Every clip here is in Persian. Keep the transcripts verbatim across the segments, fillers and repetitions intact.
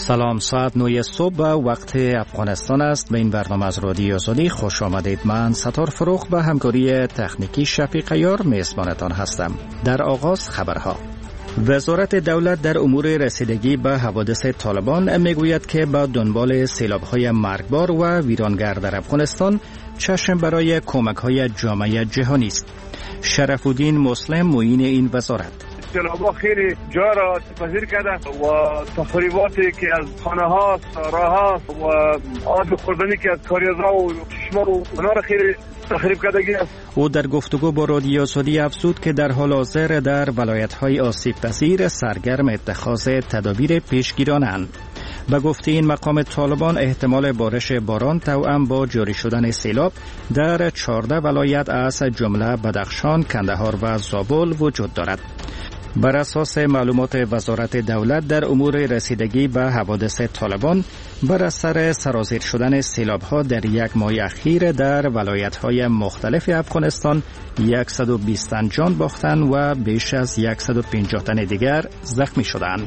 سلام، ساعت نه صبح و وقت افغانستان است. به این برنامه از رادیو آزادی خوش آمدید. من ستار فروخ به همکاری تکنیکی شفیق عیار میزبانتان هستم. در آغاز خبرها. وزارت دولت در امور رسیدگی به حوادث طالبان میگوید که با دنبال سیلاب‌های مرگبار و ویرانگر در افغانستان چشم برای کمک‌های جامعه جهانی است. شرف الدین مسلم معین این وزارت: سیلاب‌ها خیلی جا را تپذیر کرده و تخریباتی که از خانه ها، سارا ها و آب خوردنی که از کاریزها و چشمه و اونا را خیلی تخریب کردگی است. او در گفتگو با رادیو آزادی افزود که در حال حاضر در ولایت‌های آسیب پذیر سرگرم اتخاذ تدابیر پیشگیرانه‌اند. به گفته این مقام، طالبان احتمال بارش باران توأم با جاری شدن سیلاب در چهارده ولایت از جمله بدخشان، کندهار و زابل وجود دارد. بر اساس معلومات وزارت دولت در امور رسیدگی به حوادث طالبان، بر اثر سرازیر شدن سیلاب‌ها در یک ماه اخیر در ولایت‌های مختلف افغانستان صد و بیست تن جان باختند و بیش از صد و پنجاه تن دیگر زخمی شدند.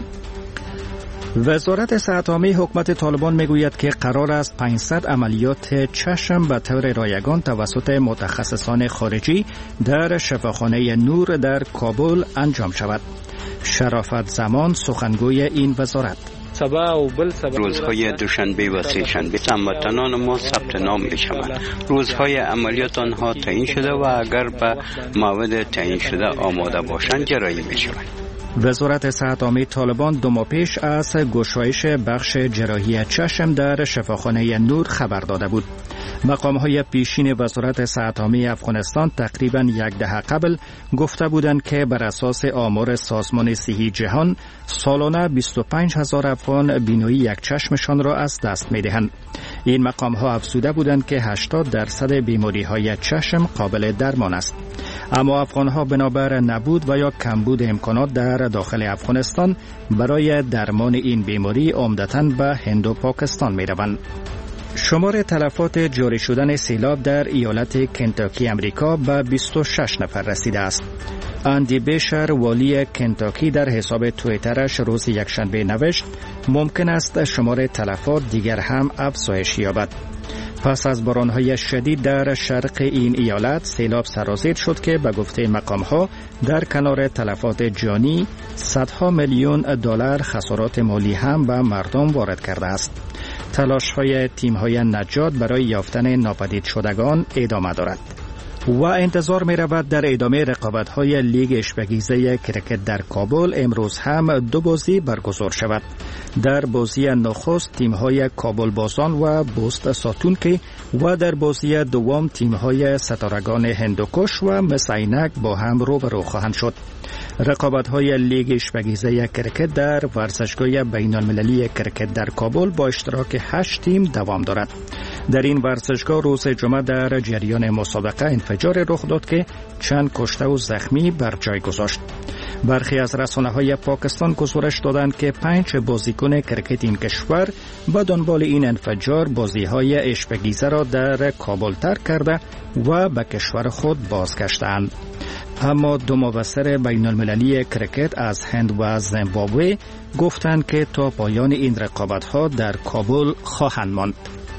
وزارت صحت عامه حکومت طالبان میگوید که قرار است پانصد عملیات چشم به طور رایگان توسط متخصصان خارجی در شفاخانه نور در کابل انجام شود. شرافت زمان سخنگوی این وزارت: روزهای دوشنبه و سه شنبه هموطنان ما ثبت نام می‌شوند. روزهای عملیات آنها تعیین شده و اگر به موعد تعیین شده آماده باشند جرایی می‌شوند. وزارت صحت عامه طالبان دو ماه پیش از گشایش بخش جراحی چشم در شفاخانه نور خبر داده بود. مقام‌های پیشین وزارت صحت عامه افغانستان تقریباً یک دهه قبل گفته بودند که بر اساس آمار سازمان صحی جهان سالانه بیست و پنج هزار افغان بینایی یک چشمشان را از دست می‌دهند. این مقام‌ها افزوده بودند که هشتاد درصد بیماری‌های چشم قابل درمان است. اما افغان‌ها بنابر نبود و یا کمبود امکانات در داخل افغانستان برای درمان این بیماری عمدتاً به هند و پاکستان می‌روند. شمار تلفات جاری شدن سیلاب در ایالت کنتاکی امریکا به بیست و شش نفر رسیده است. اندی بیشر، والی کنتاکی، در حساب توییترش روز یکشنبه نوشت ممکن است شمار تلفات دیگر هم افزایش یابد. پس از باران‌های شدید در شرق این ایالت سیلاب سرازیر شد که به گفته مقام‌ها در کنار تلفات جانی صدها میلیون دلار خسارات مالی هم به مردم وارد کرده است. تلاش‌های تیم‌های نجات برای یافتن ناپدید شدگان ادامه دارد و انتظار می رود در ادامه رقابت‌های لیگ اشبگیزه کرکت در کابل امروز هم دو بازی برگزار شود. در بازی نخست تیم‌های کابل بازان و بوست ساتونکی و در بازی دوم تیم‌های ستارگان هندوکش و مسینک با هم روبرو خواهند شد. رقابت‌های لیگ اشبگیزه کرکت در ورزشگاه بین‌المللی کرکت در کابل با اشتراک هشت تیم دوام دارد. در این ورزشگاه روز جمعه در جریان مسابقه انفجار رخ داد که چند کشته و زخمی بر جای گذاشت. برخی از رسانه‌های پاکستان گزارش دادند که پنج بازیکن کرکت این کشور به دنبال این انفجار بازی‌های اشبگیزه را در کابل ترک کرده و به کشور خود بازگشتند. اما دو مبصر بین‌المللی کرکت از هند و زیمبابوه گفتند که تا پایان این رقابت‌ها در کابل خواهند ماند.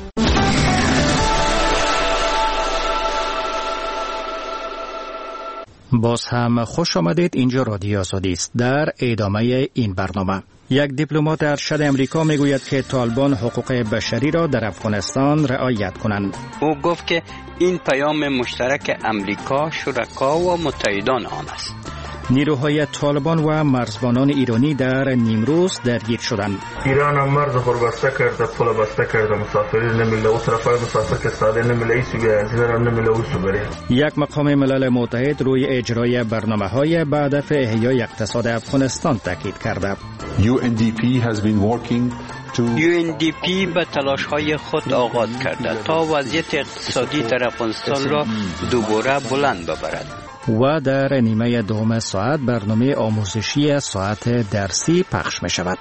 باز هم خوش آمدید. اینجا رادیو آزادی است. در ادامه این برنامه یک دیپلمات ارشد امریکا میگوید که طالبان حقوق بشری را در افغانستان رعایت کنند. او گفت که این پیام مشترک امریکا، شرکا و متحدان آن است. نیروهای طالبان و مرزبانان ایرانی در نیمروز درگیر شدند. ایران هم مرز خود بسته کرده، پول بسته کرده، مسافری نمیله، اون طرفای مسافر که ساده نمیله، ایسو بیه از هم نمیله اوسو بره. یک مقام ملل متحد روی اجرای برنامه‌های به هدف احیای اقتصاد افغانستان تاکید کرده. یو ان دی پی has been working to یو ان دی پی به تلاش‌های خود آغاز کرده تا وضعیت اقتصادی در افغانستان را دوباره بلند ببرد. و در نیمه دوم ساعت برنامه آموزشی ساعت درسی پخش می شود.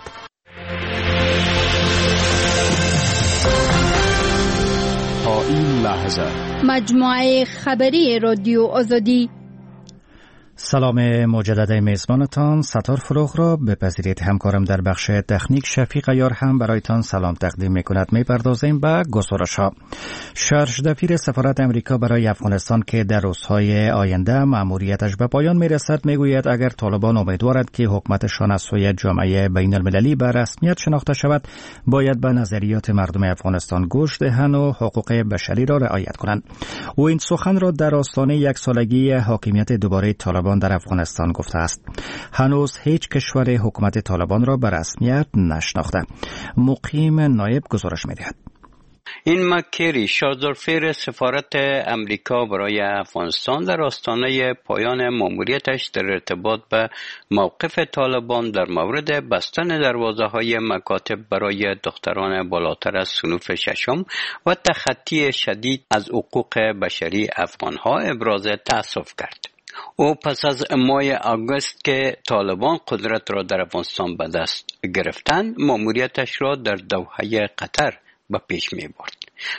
تا این لحظه مجموعه خبری رادیو آزادی. سلام مجدد میزبانتان ستار فروغ را بپذیرید. همکارم در بخش تکنیک شفیق عیار هم برایتان سلام تقدیم میکند. میپردازیم به گزارش ها. شارژ دفیر سفارت امریکا برای افغانستان که در روزهای آینده مأموریتش به پایان میرسد میگوید اگر طالبان امیدوارد که حکومتشان از سوی جامعه بین المللی به رسمیت شناخته شود باید به نظریات مردم افغانستان گوش دهند و حقوق بشری را رعایت کنند. او این سخن را در آستانه یک سالگی حاکمیت دوباره طالبان در افغانستان گفته است. هنوز هیچ کشور حکومت طالبان را به رسمیت نشناخته. مقیم نایب گزارش می‌دهد. این مکری شارژدفیر سفارت امریکا برای افغانستان در آستانه پایان مأموریتش در ارتباط به موقف طالبان در مورد بستن دروازه‌های مکاتب برای دختران بالاتر از صنف ششم و تخطی شدید از حقوق بشری افغانها ابراز تأسف کرد. او پس از ماه آگوست که طالبان قدرت را در افغانستان به دست گرفتند مأموریتش را در دوحه قطر به پیش می برد.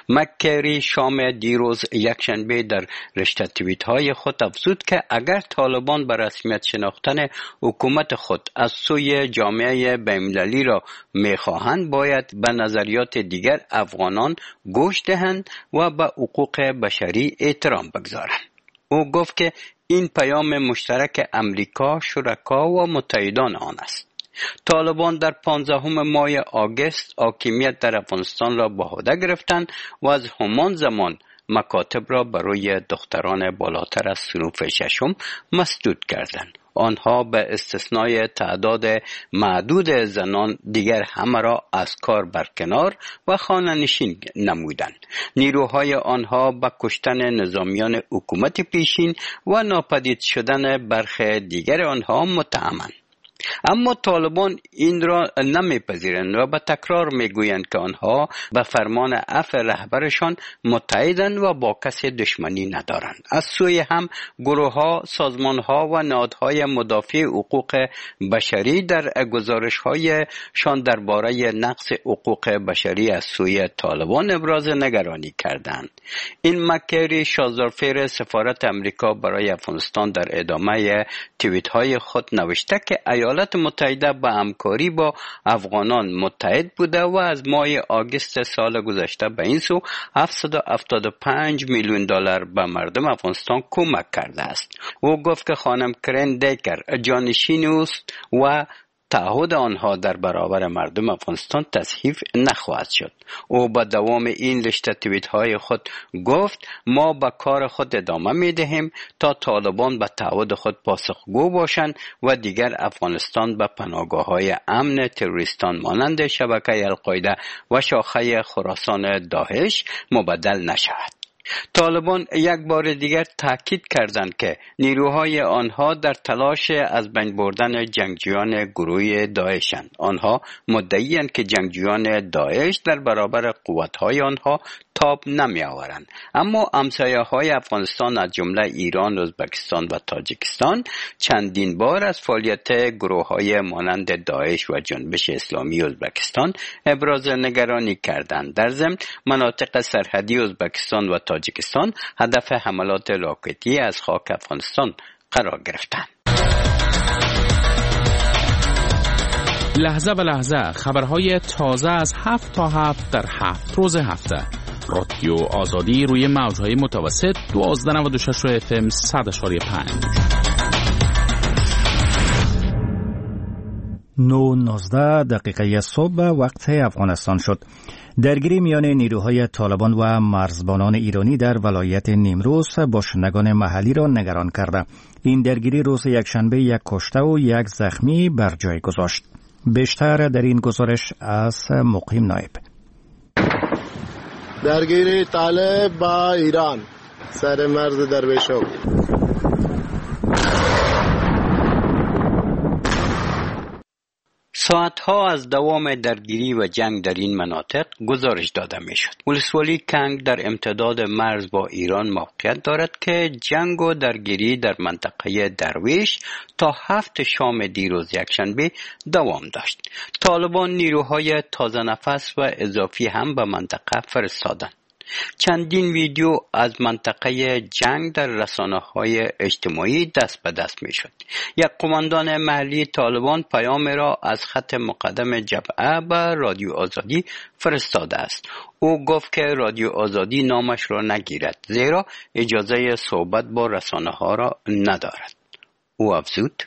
مکری شام دیروز یکشنبه در رشته توییت های خود افزود که اگر طالبان به رسمیت شناختن حکومت خود از سوی جامعه بین‌المللی را می‌خواهند باید به نظریات دیگر افغانان گوش دهند و به حقوق بشری احترام بگذارند. او گفت که این پیام مشترک امریکا، شرکا و متحدان آن است. طالبان در پانزدهم ماه آگوست حاکمیت در افغانستان را به عهده گرفتند و از همان زمان مکاتب را برای دختران بالاتر از صنف ششم مسدود کردند. آنها به استثنای تعداد معدود زنان دیگر همه را از کار برکنار و خانه نشین نمودند. نیروهای آنها به کشتن نظامیان حکومت پیشین و ناپدید شدن برخی دیگر آنها متهمند. اما طالبان این را نمیپذیرند و به تکرار میگویند که آنها به فرمان عفو رهبرشان متحدند و با کسی دشمنی ندارند. از سوی هم گروه‌ها، سازمان‌ها و نهادهای مدافع حقوق بشری در گزارش‌هایشان درباره نقض حقوق بشری از سوی طالبان ابراز نگرانی کردند. این مکری شارژدفیر سفارت امریکا برای افغانستان در ادامه توییت‌های خود نوشته که ایالات متحده به همکاری با افغانان متحد بوده و از ماه آگوست سال گذشته به این سو هفتصد و هفتاد و پنج میلیون دلار به مردم افغانستان کمک کرده است. او گفت که خانم کرین دیکر جانشین است و تعهد آنها در برابر مردم افغانستان تصحیح نخواهد شد. او با دوام این رشته توییت های خود گفت ما به کار خود ادامه می دهیم تا طالبان به تعهد خود پاسخگو باشند و دیگر افغانستان به پناهگاه های امن تروریستان مانند شبکه القاعده و شاخه خراسان داعش مبدل نشود. طالبان یک بار دیگر تاکید کردند که نیروهای آنها در تلاش از بین بردن جنگجویان گروه داعشند. آنها مدعی‌اند که جنگجویان داعش در برابر قوت‌های آنها تاب نمی آورند. اما همسایه‌های افغانستان از جمله ایران، ازبکستان و تاجیکستان چندین بار از فعالیت گروه‌های مانند داعش و جنبش اسلامی ازبکستان ابراز نگرانی کردند. در ضمن مناطق سرحدی ازبکستان و تاجیکستان هدف حملات راکتی از خاک افغانستان قرار گرفتند. لحظه به لحظه خبرهای تازه از هفت تا هفت در هفت روز هفته. رادیو آزادی روی موجهای متوسط دوازده نود و شش اف ام صد اشاری پنج. نه نوزده دقیقه صبح وقت افغانستان شد. درگیری میان نیروهای طالبان و مرزبانان ایرانی در ولایت نیمروز باشندگان محلی را نگران کرده. این درگیری روز یکشنبه یک کشته و یک زخمی بر جای گذاشت. بیشتر در این گزارش از مقیم نایب. درگیری طالب با ایران سر مرز درویشو. ساعتها از دوام درگیری و جنگ در این مناطق گزارش داده می شد. ولسوالی کنگ در امتداد مرز با ایران موقعیت دارد که جنگ و درگیری در منطقه درویش تا هفت شام دیروز یکشنبه دوام داشت. طالبان نیروهای تازه نفس و اضافی هم به منطقه فرستادند. چندین ویدیو از منطقه جنگ در رسانه‌های اجتماعی دست به دست می‌شد. یک قماندان محلی طالبان پیام را از خط مقدم جبهه به رادیو آزادی فرستاده است. او گفت که رادیو آزادی نامش را نگیرد زیرا اجازه صحبت با رسانه‌ها را ندارد. او افزود: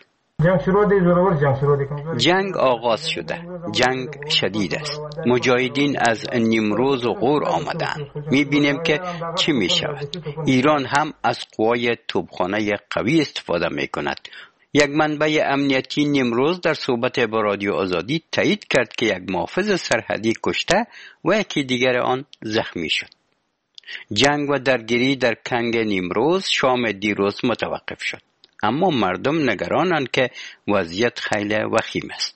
جنگ آغاز شده. جنگ شدید است. مجاهدین از نیمروز و غور آمدند. می‌بینیم که چی می‌شود. ایران هم از قوای توپخانه قوی استفاده می‌کند. یک منبع امنیتی نیمروز در صحبت با رادیو آزادی تایید کرد که یک محافظ سرحدی کشته و یکی دیگر آن زخمی شد. جنگ و درگیری در کنگ نیمروز شام دیروز متوقف شد. اما مردم نگرانند که وضعیت خیلی وخیم است.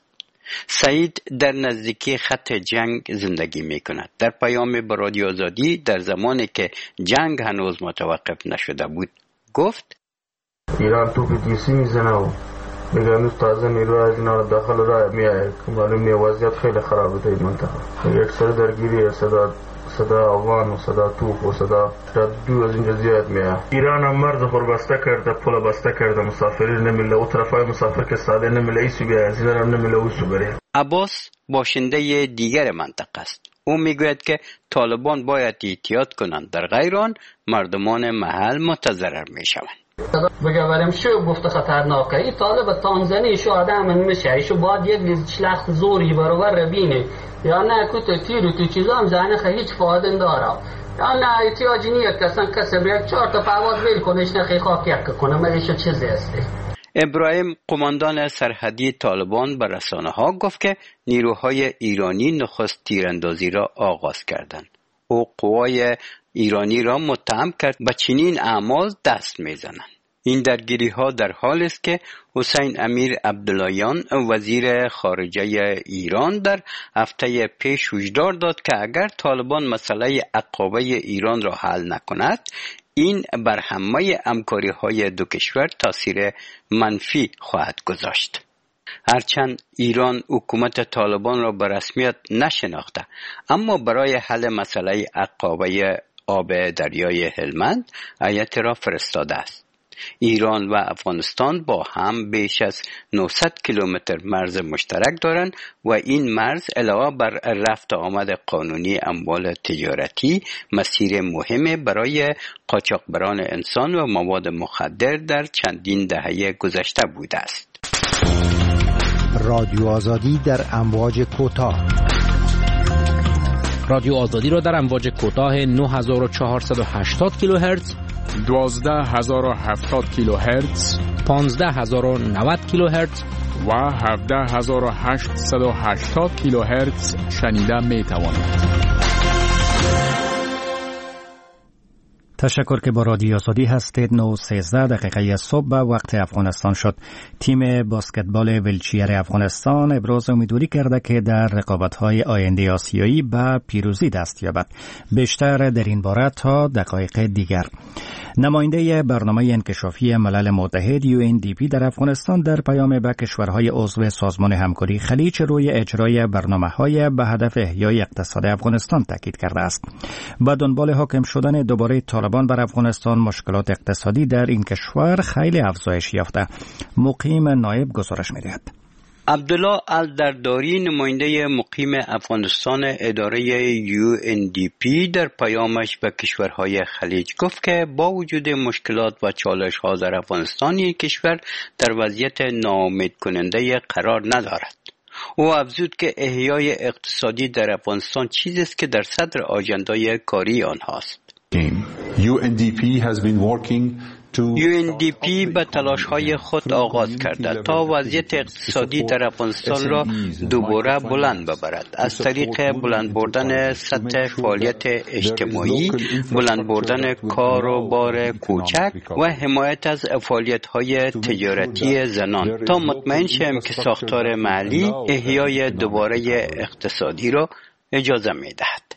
سعید در نزدیکی خط جنگ زندگی می کند. در پیام به رادیو آزادی در زمانی که جنگ هنوز متوقف نشده بود گفت: ایران توپ تیسی میزنه و میگه هنوز تازه نیرو از اینا داخل راه میاد. معلومه وضعیت خیلی خرابه در این منطقه. یک سر درگیری صدا صدا افغان و صدا توپ و صدا دو از اینجا زیاد میاد. ایران هم مرز خور بسته کرده، پل بسته کرده، مسافرین نمیله. او طرفای مسافر که ساده نمیله ایسو بیا، از این هم نمیله اوسو بره. عباس باشنده دیگر منطقه است. او میگوید که طالبان باید احتیاط کنند، در غیر آن مردمان محل متضرر میشوند. بگوارم شو گفته خطرناکه. ای طالب تانزانی شو آدم میشه، ایشو باید یک شلخت زوری برابر ربینه یا نه کت تیر و تو چیزا هم زنه خیلی هیچ فایده نداره. یا نه احتیاجی نیست که اصلا کسی بیاد چهار تا پرواز بیل کنه نخی خاک یک کنه. ملیشو چیزی هستی. ابراهیم قماندان سرحدی طالبان به رسانه ها گفت که نیروهای ایرانی نخست تیراندازی را آغاز کردند. او قوای ایرانی را متهم کرد به چنین اعمال دست میزنند. این درگیری ها در حال است که حسین امیر عبداللهیان وزیر خارجه ایران در هفته پیش هشدار داد که اگر طالبان مسئله عقابه ایران را حل نکند این بر همه همکاری های دو کشور تاثیر منفی خواهد گذاشت. هرچند ایران حکومت طالبان را به رسمیت نشناخته اما برای حل مسئله عقابه آب دریای هلمند هیئت را فرستاده است. ایران و افغانستان با هم بیش از نهصد کیلومتر مرز مشترک دارند و این مرز علاوه بر رفت آمد قانونی اموال تجارتی مسیر مهمی برای قاچاقبران انسان و مواد مخدر در چندین دهه گذشته بوده است. رادیو آزادی در امواج کوتاه. رادیو آزادی را در امواج کوتاه نه هزار و چهارصد و هشتاد کیلوهرتز، دوازده هزار و هفتاد کیلوهرتز، پانزده هزار و نود کیلوهرتز و هفده هزار و هشتصد و هشتاد کیلوهرتز شنیده می توانید. تشکر که با رادیو آزادی هستید. نه و سیزده دقیقه صبح به وقت افغانستان شد. تیم باسکتبال ویلچیر افغانستان ابراز امیدواری کرده که در رقابت‌های آینده آسیایی به پیروزی دست یابد. بیشتر در این باره تا دقایق دیگر. نماینده برنامه انکشافی ملل متحد یو ان دی پی در افغانستان در پیام به کشورهای عضو سازمان همکاری خلیج روی اجرای برنامه‌های به هدف احیای اقتصاد افغانستان تاکید کرده است. با دنبال حاکم شدن دوباره طالبان بر افغانستان مشکلات اقتصادی در این کشور خیلی افزایش یافته. مقیم نایب گزارش می‌دهد. عبدالله الدرداری نماینده مقیم افغانستان اداره یو ان دی پی در پیامش به کشورهای خلیج گفت که با وجود مشکلات و چالش‌ها در افغانستان این کشور در وضعیت ناامید کننده قرار ندارد. او افزود که احیای اقتصادی در افغانستان چیزی است که در صدر آژندای کاری آنهاست. یو ان دی پی has been working یو ان دی پی به تلاش‌های خود آغاز کرده تا وضعیت اقتصادی در افغانستان را دوباره بلند ببرد. از طریق بلند بردن سطح فعالیت اجتماعی، بلند بردن کار و بار کوچک و حمایت از فعالیت‌های تجارتی زنان تا مطمئن شویم که ساختار محلی احیای دوباره اقتصادی را اجازه می‌دهد.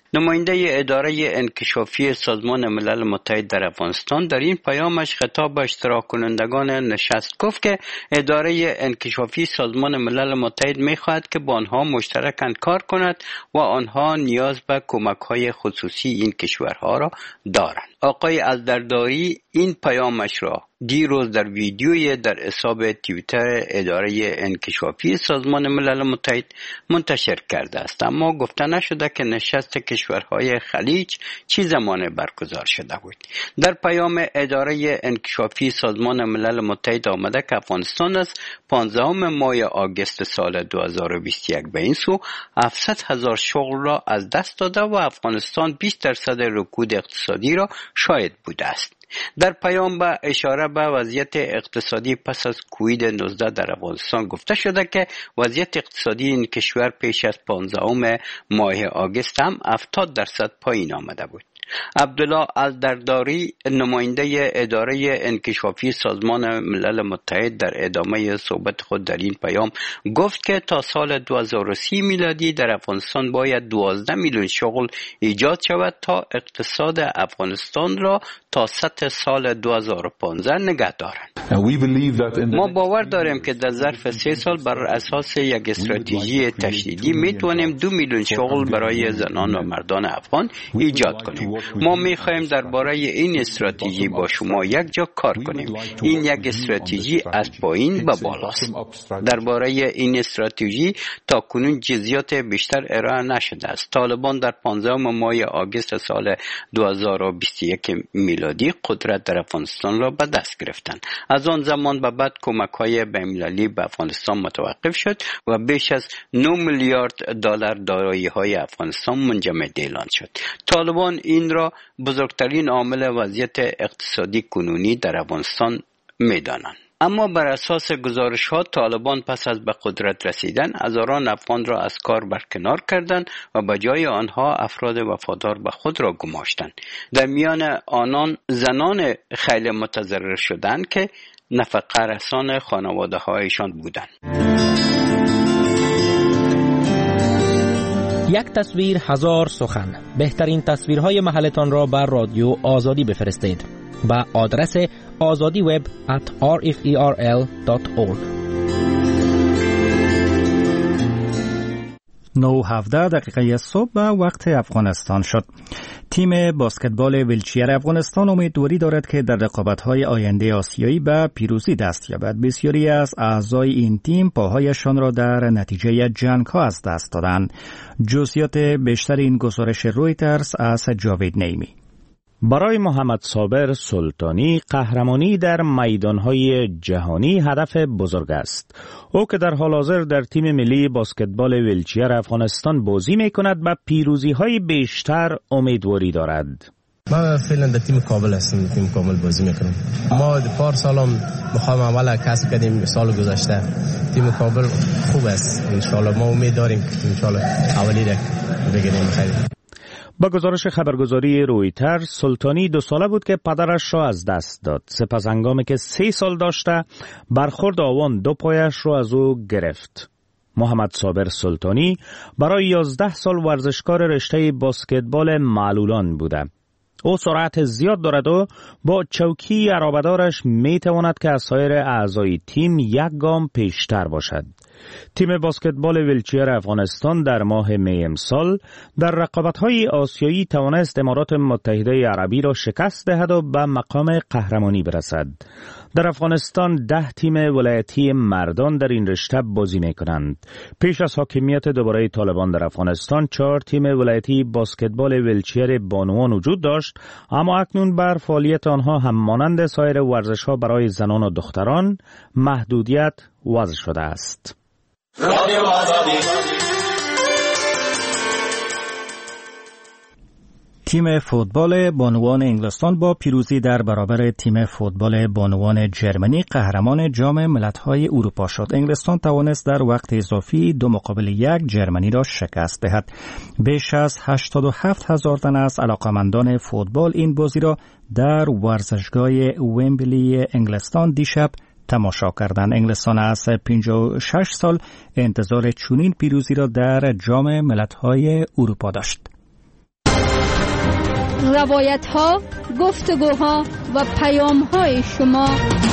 نماینده اداره انکشافی سازمان ملل متحد در افغانستان در این پیامش خطاب به اشتراک کنندگان نشست گفت که اداره انکشافی سازمان ملل متحد می‌خواهد که با آنها مشترکاً کار کند و آنها نیاز به کمک‌های خصوصی این کشورها را دارند. آقای الدرداری این پیامش را دیروز در ویدیوی در حساب توییتر اداره انکشافی سازمان ملل متحد منتشر کرده است، اما گفته نشده که نشست کشورهای خلیج چه زمان برگزار شده بود. در پیام اداره انکشافی سازمان ملل متحد آمده که افغانستان از پانزدهم ماه آگوست سال دو هزار و بیست و یک به این سو هفتصد هزار شغل را از دست داده و افغانستان بیست درصد رکود اقتصادی را شاهد بوده است. در پیام به اشاره به وضعیت اقتصادی پس از کووید نوزده در افغانستان گفته شده که وضعیت اقتصادی این کشور پیش از پانزدهم ماه آگوست هم هفتاد درصد پایین آمده بود. عبدالله الدرداری نماینده اداره انکشافی سازمان ملل متحد در ادامه صحبت خود در این پیام گفت که تا سال دو هزار و سی میلادی در افغانستان باید دوازده میلیون شغل ایجاد شود تا اقتصاد افغانستان را تا سطح سال دو هزار و پانزده نگه دارند. ما باور داریم که در ظرف سه سال بر اساس یک استراتژی تشدیدی میتوانیم دو میلیون شغل برای زنان و مردان افغان ایجاد کنیم. ما میخواهیم درباره این استراتژی با شما یک جا کار کنیم. این یک استراتژی از پایین به بالاست. درباره این استراتژی تا کنون جزئیات بیشتر ارائه نشده است. طالبان در پانزدهم ماه آگوست سال دو هزار و بیست و یک میلادی قدرت در افغانستان را به دست گرفتند. از آن زمان به بعد کمک‌های بین‌المللی به افغانستان متوقف شد و بیش از نه میلیارد دلار دارایی‌های افغانستان منجمد اعلان شد. طالبان این را بزرگترین عامل وضعیت اقتصادی کنونی در افغانستان می‌دانند. اما بر اساس گزارش‌ها طالبان پس از به قدرت رسیدن هزاران افغان را از کار برکنار کردند و به جای آنها افراد وفادار به خود را گماشتند. در میان آنان زنان خیلی متضرر شدند که نفقه رسان خانواده‌هایشان بودند. یک تصویر هزار سخن. بهترین تصویرهای محلتان را بر رادیو آزادی بفرستید با آدرس آزادی وب ات آر اف ای آر ال دات اورگ. نه و هفده دقیقه صبح به وقت افغانستان شد. تیم باسکتبال ویلچیر افغانستان امیدواری دارد که در رقابت‌های آینده آسیایی به پیروزی دست یابد. بسیاری از اعضای این تیم پاهایشان را در نتیجه جنگ‌ها از دست دادند. جزئیات بیشتر این گزارش رویترز از جاوید نیمی. برای محمد صابر سلطانی قهرمانی در میدانهای جهانی هدف بزرگ است. او که در حال حاضر در تیم ملی باسکتبال ویلچیر افغانستان بازی می کند به پیروزی های بیشتر امیدواری دارد. ما فعلا در تیم کابل هستم، تیم کابل بازی میکنم. ما پار سالم مقام اول کسب کردیم سال گذشته. تیم کابل خوب است. ان شاء الله ما امید داریم که ان شاء الله اولی را بگیریم. خیر. با گزارش خبرگزاری رویتر، سلطانی دو ساله بود که پدرش را از دست داد. سپس هنگامی که سه سال داشته برخورد آوان دو پایش را از او گرفت. محمد صابر سلطانی برای یازده سال ورزشکار رشته باسکتبال معلولان بوده. او سرعت زیاد دارد و با چوکی عرابدارش می تواند که از سایر اعضای تیم یک گام پیشتر باشد. تیم باسکتبال ویلچیر افغانستان در ماه می امسال در رقابت‌های آسیایی توانست امارات متحده عربی را شکست دهد و به مقام قهرمانی برسد. در افغانستان ده تیم ولایتی مردان در این رشته بازی می‌کنند. پیش از حاکمیت دوباره طالبان در افغانستان چهار تیم ولایتی باسکتبال ویلچیر بانوان وجود داشت، اما اکنون بر فعالیت آنها هم مانند سایر ورزش‌ها برای زنان و دختران محدودیت وضع شده است. تیم فوتبال بانوان انگلستان با پیروزی در برابر تیم فوتبال بانوان جرمنی قهرمان جام ملت‌های اروپا شد. انگلستان توانست در وقت اضافی دو مقابل یک جرمنی را شکست دهد. بیش از هشتاد و هفت هزار تن از علاقمندان فوتبال این بازی را در ورزشگاه ومبلی انگلستان دیشب تماشا کردند. انگلستان از پنجاه و شش سال انتظار چنین پیروزی را در جام ملت‌های اروپا داشت. روایت ها، گفتگوها و پیام های شما.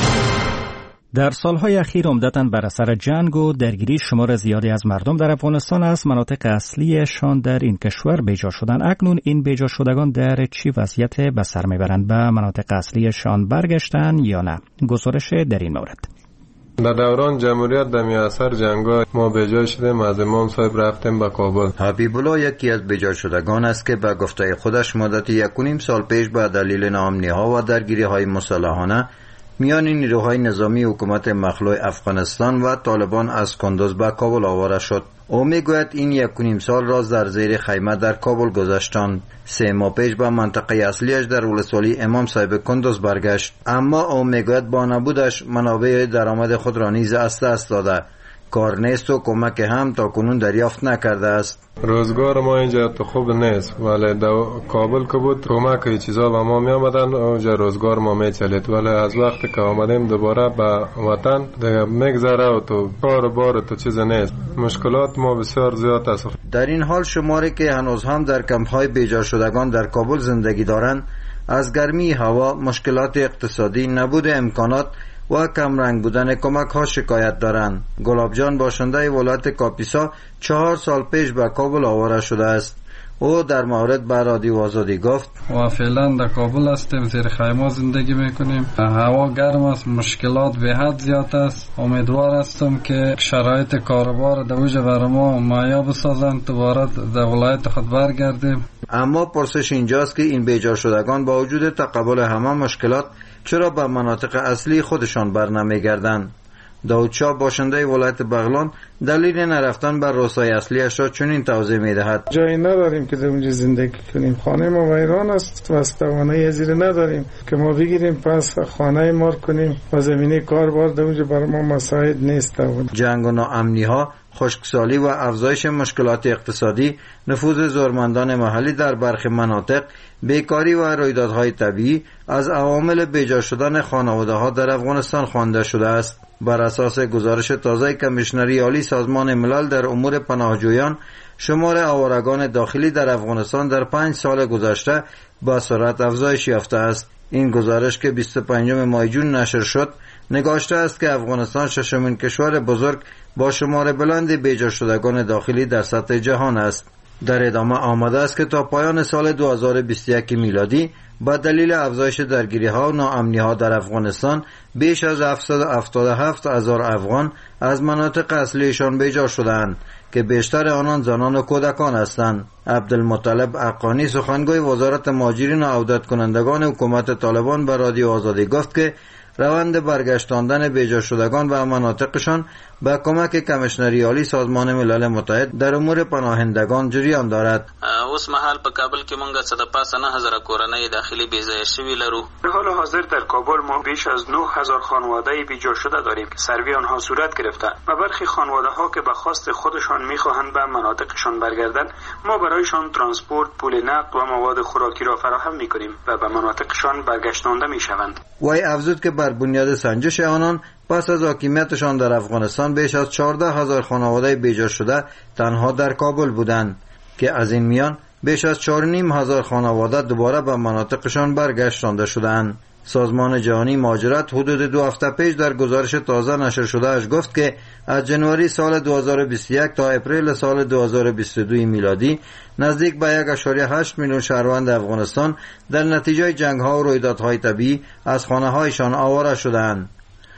در سالهای اخیر عمدتاً بر اثر جنگ و درگیری شمار زیادی از مردم در افغانستان از مناطق اصلیشان در این کشور بیجا شدند. اکنون این بیجا شدگان در چی وضعیت به سر میبرند؟ به مناطق اصلیشان برگشتن یا نه؟ گزارش در این مورد. در دوران جمهوریت در میاثر جنگ‌ها ما بیجا شدیم، از امام صاحب رفتیم به کابل. حبیب الله یکی از بیجا شدگان است که به گفته خودش مدت یک و نیم سال پیش به دلیل ناامنی‌ها و درگیری‌های مسلحانه میان نیروهای نظامی حکومت مخلوع افغانستان و طالبان از کندوز به کابل آواره شد. او میگوید این یک و نیم سال را در زیر خیمه در کابل گذاشتند. سه ماه پیش به منطقه اصلیش در ولسوالی امام صاحب کندوز برگشت، اما او میگوید با نبودش منابع درآمد خود را نیز از دست داده. کار نیست و کمک هم تا کنون دریافت نکرده است. روزگار ما اینجا تو خوب نیست، ولی در کابل که بود کمک چیزا به ما می آمدن، اونجا روزگار ما می چلید، ولی از وقتی که آمدیم دوباره به وطن دیگه میگذره و تو کار بار تو چیز نیست. مشکلات ما بسیار زیاد است. در این حال شماری که هنوز هم در کمپ های بیجا شدگان در کابل زندگی دارند از گرمی هوا، مشکلات اقتصادی، نبود امکانات و کم رنگ بودن کمک ها شکایت دارند. گلاب جان باشنده ولایت کاپیسا چهار سال پیش به کابل آواره شده است. او در مورد به رادیو آزادی گفت و فعلا در کابل هستیم، زیر خیمه زندگی میکنیم. هوا گرم است، مشکلات به حد زیاد است. امیدوار هستم که شرایط کاروبار در وجه برای ما مهیا بسازند، دوباره در ولایت خود برگردیم. اما پرسش اینجاست که این بیجا شدگان با وجود تقبل همه مشکلات چرا به مناطق اصلی خودشان بر نمیگردند؟ داود شاه باشنده ولایت بغلان دلیل نرفتن بر روستای اصلیش را چنین توضیح میدهد: جایی نداریم که در اونجا زندگی کنیم، خانه ما ویران است و توانایی زیر نداریم که ما بگیریم پس خانه ما کنیم و زمینه کار بار در اونجا برای ما مساعد نیست. جنگ و ناامنی ها، خشکسالی و افزایش مشکلات اقتصادی، نفوذ زورمندان محلی در برخی مناطق، بیکاری و رویدادهای طبیعی از عوامل بیجا شدن خانواده ها در افغانستان خوانده شده است. بر اساس گزارش تازه کمیشنری عالی سازمان ملل در امور پناهجویان، شمار آوارگان داخلی در افغانستان در پنج سال گذشته با سرعت افزایش یافته است. این گزارش که بیست و پنجم ماه جون نشر شد نگاشته است که افغانستان ششمین کشور بزرگ با شمار بلند بیجا شدگان داخلی در سطح جهان است. در ادامه آمده است که تا پایان سال دو هزار و بیست و یک میلادی با دلیل افزایش درگیری ها و ناامنی ها در افغانستان بیش از هفتصد و هفتاد و هفت هزار افغان از مناطق اصلیشان بیجا شدند که بیشتر آنان زنان و کودکان هستند. عبدالمطلب عقانی سخنگوی وزارت مهاجرین و عودت کنندگان حکومت طالبان به رادیو آزادی گفت که روند برگشتاندن بیجا شدگان و مناطقشان با کمک کمیشنری عالی سازمان ملل متحد در امور پناهندگان جریان دارد. اوس مهال په کابل کې مونږ څه د پاسه نه هزار کورنۍ داخلي بیځای شوي لرو. در حال حاضر در کابل ما بیش از نه هزار خانواده بیجا شده داریم که سروی آنها صورت گرفته و برخی خانواده ها که به خواست خودشان میخواهند به مناطقشان برگردند، ما برایشان ترانسپورت، پول نقد و مواد خوراکی را فراهم میکنیم و به مناطقشان برگشتانده میشوند. وی افزود که بر بنیاد سنجش آنان پس از حاکمیتشان در افغانستان بیش از چهارده هزار خانواده بیجا شده تنها در کابل بودند که از این میان بیش از چهار و نیم هزار خانواده دوباره به مناطقشان برگشتانده شدند. سازمان جهانی مهاجرت حدود دو هفته پیش در گزارش تازه نشر شده اش گفت که از جنوری سال دو هزار و بیست و یک تا اپریل سال دو هزار و بیست و دو میلادی نزدیک به یک و هشت میلیون شهروند افغانستان در نتیجه جنگ‌ها و رویدادهای طبیعی از خانه‌هایشان آواره شدند.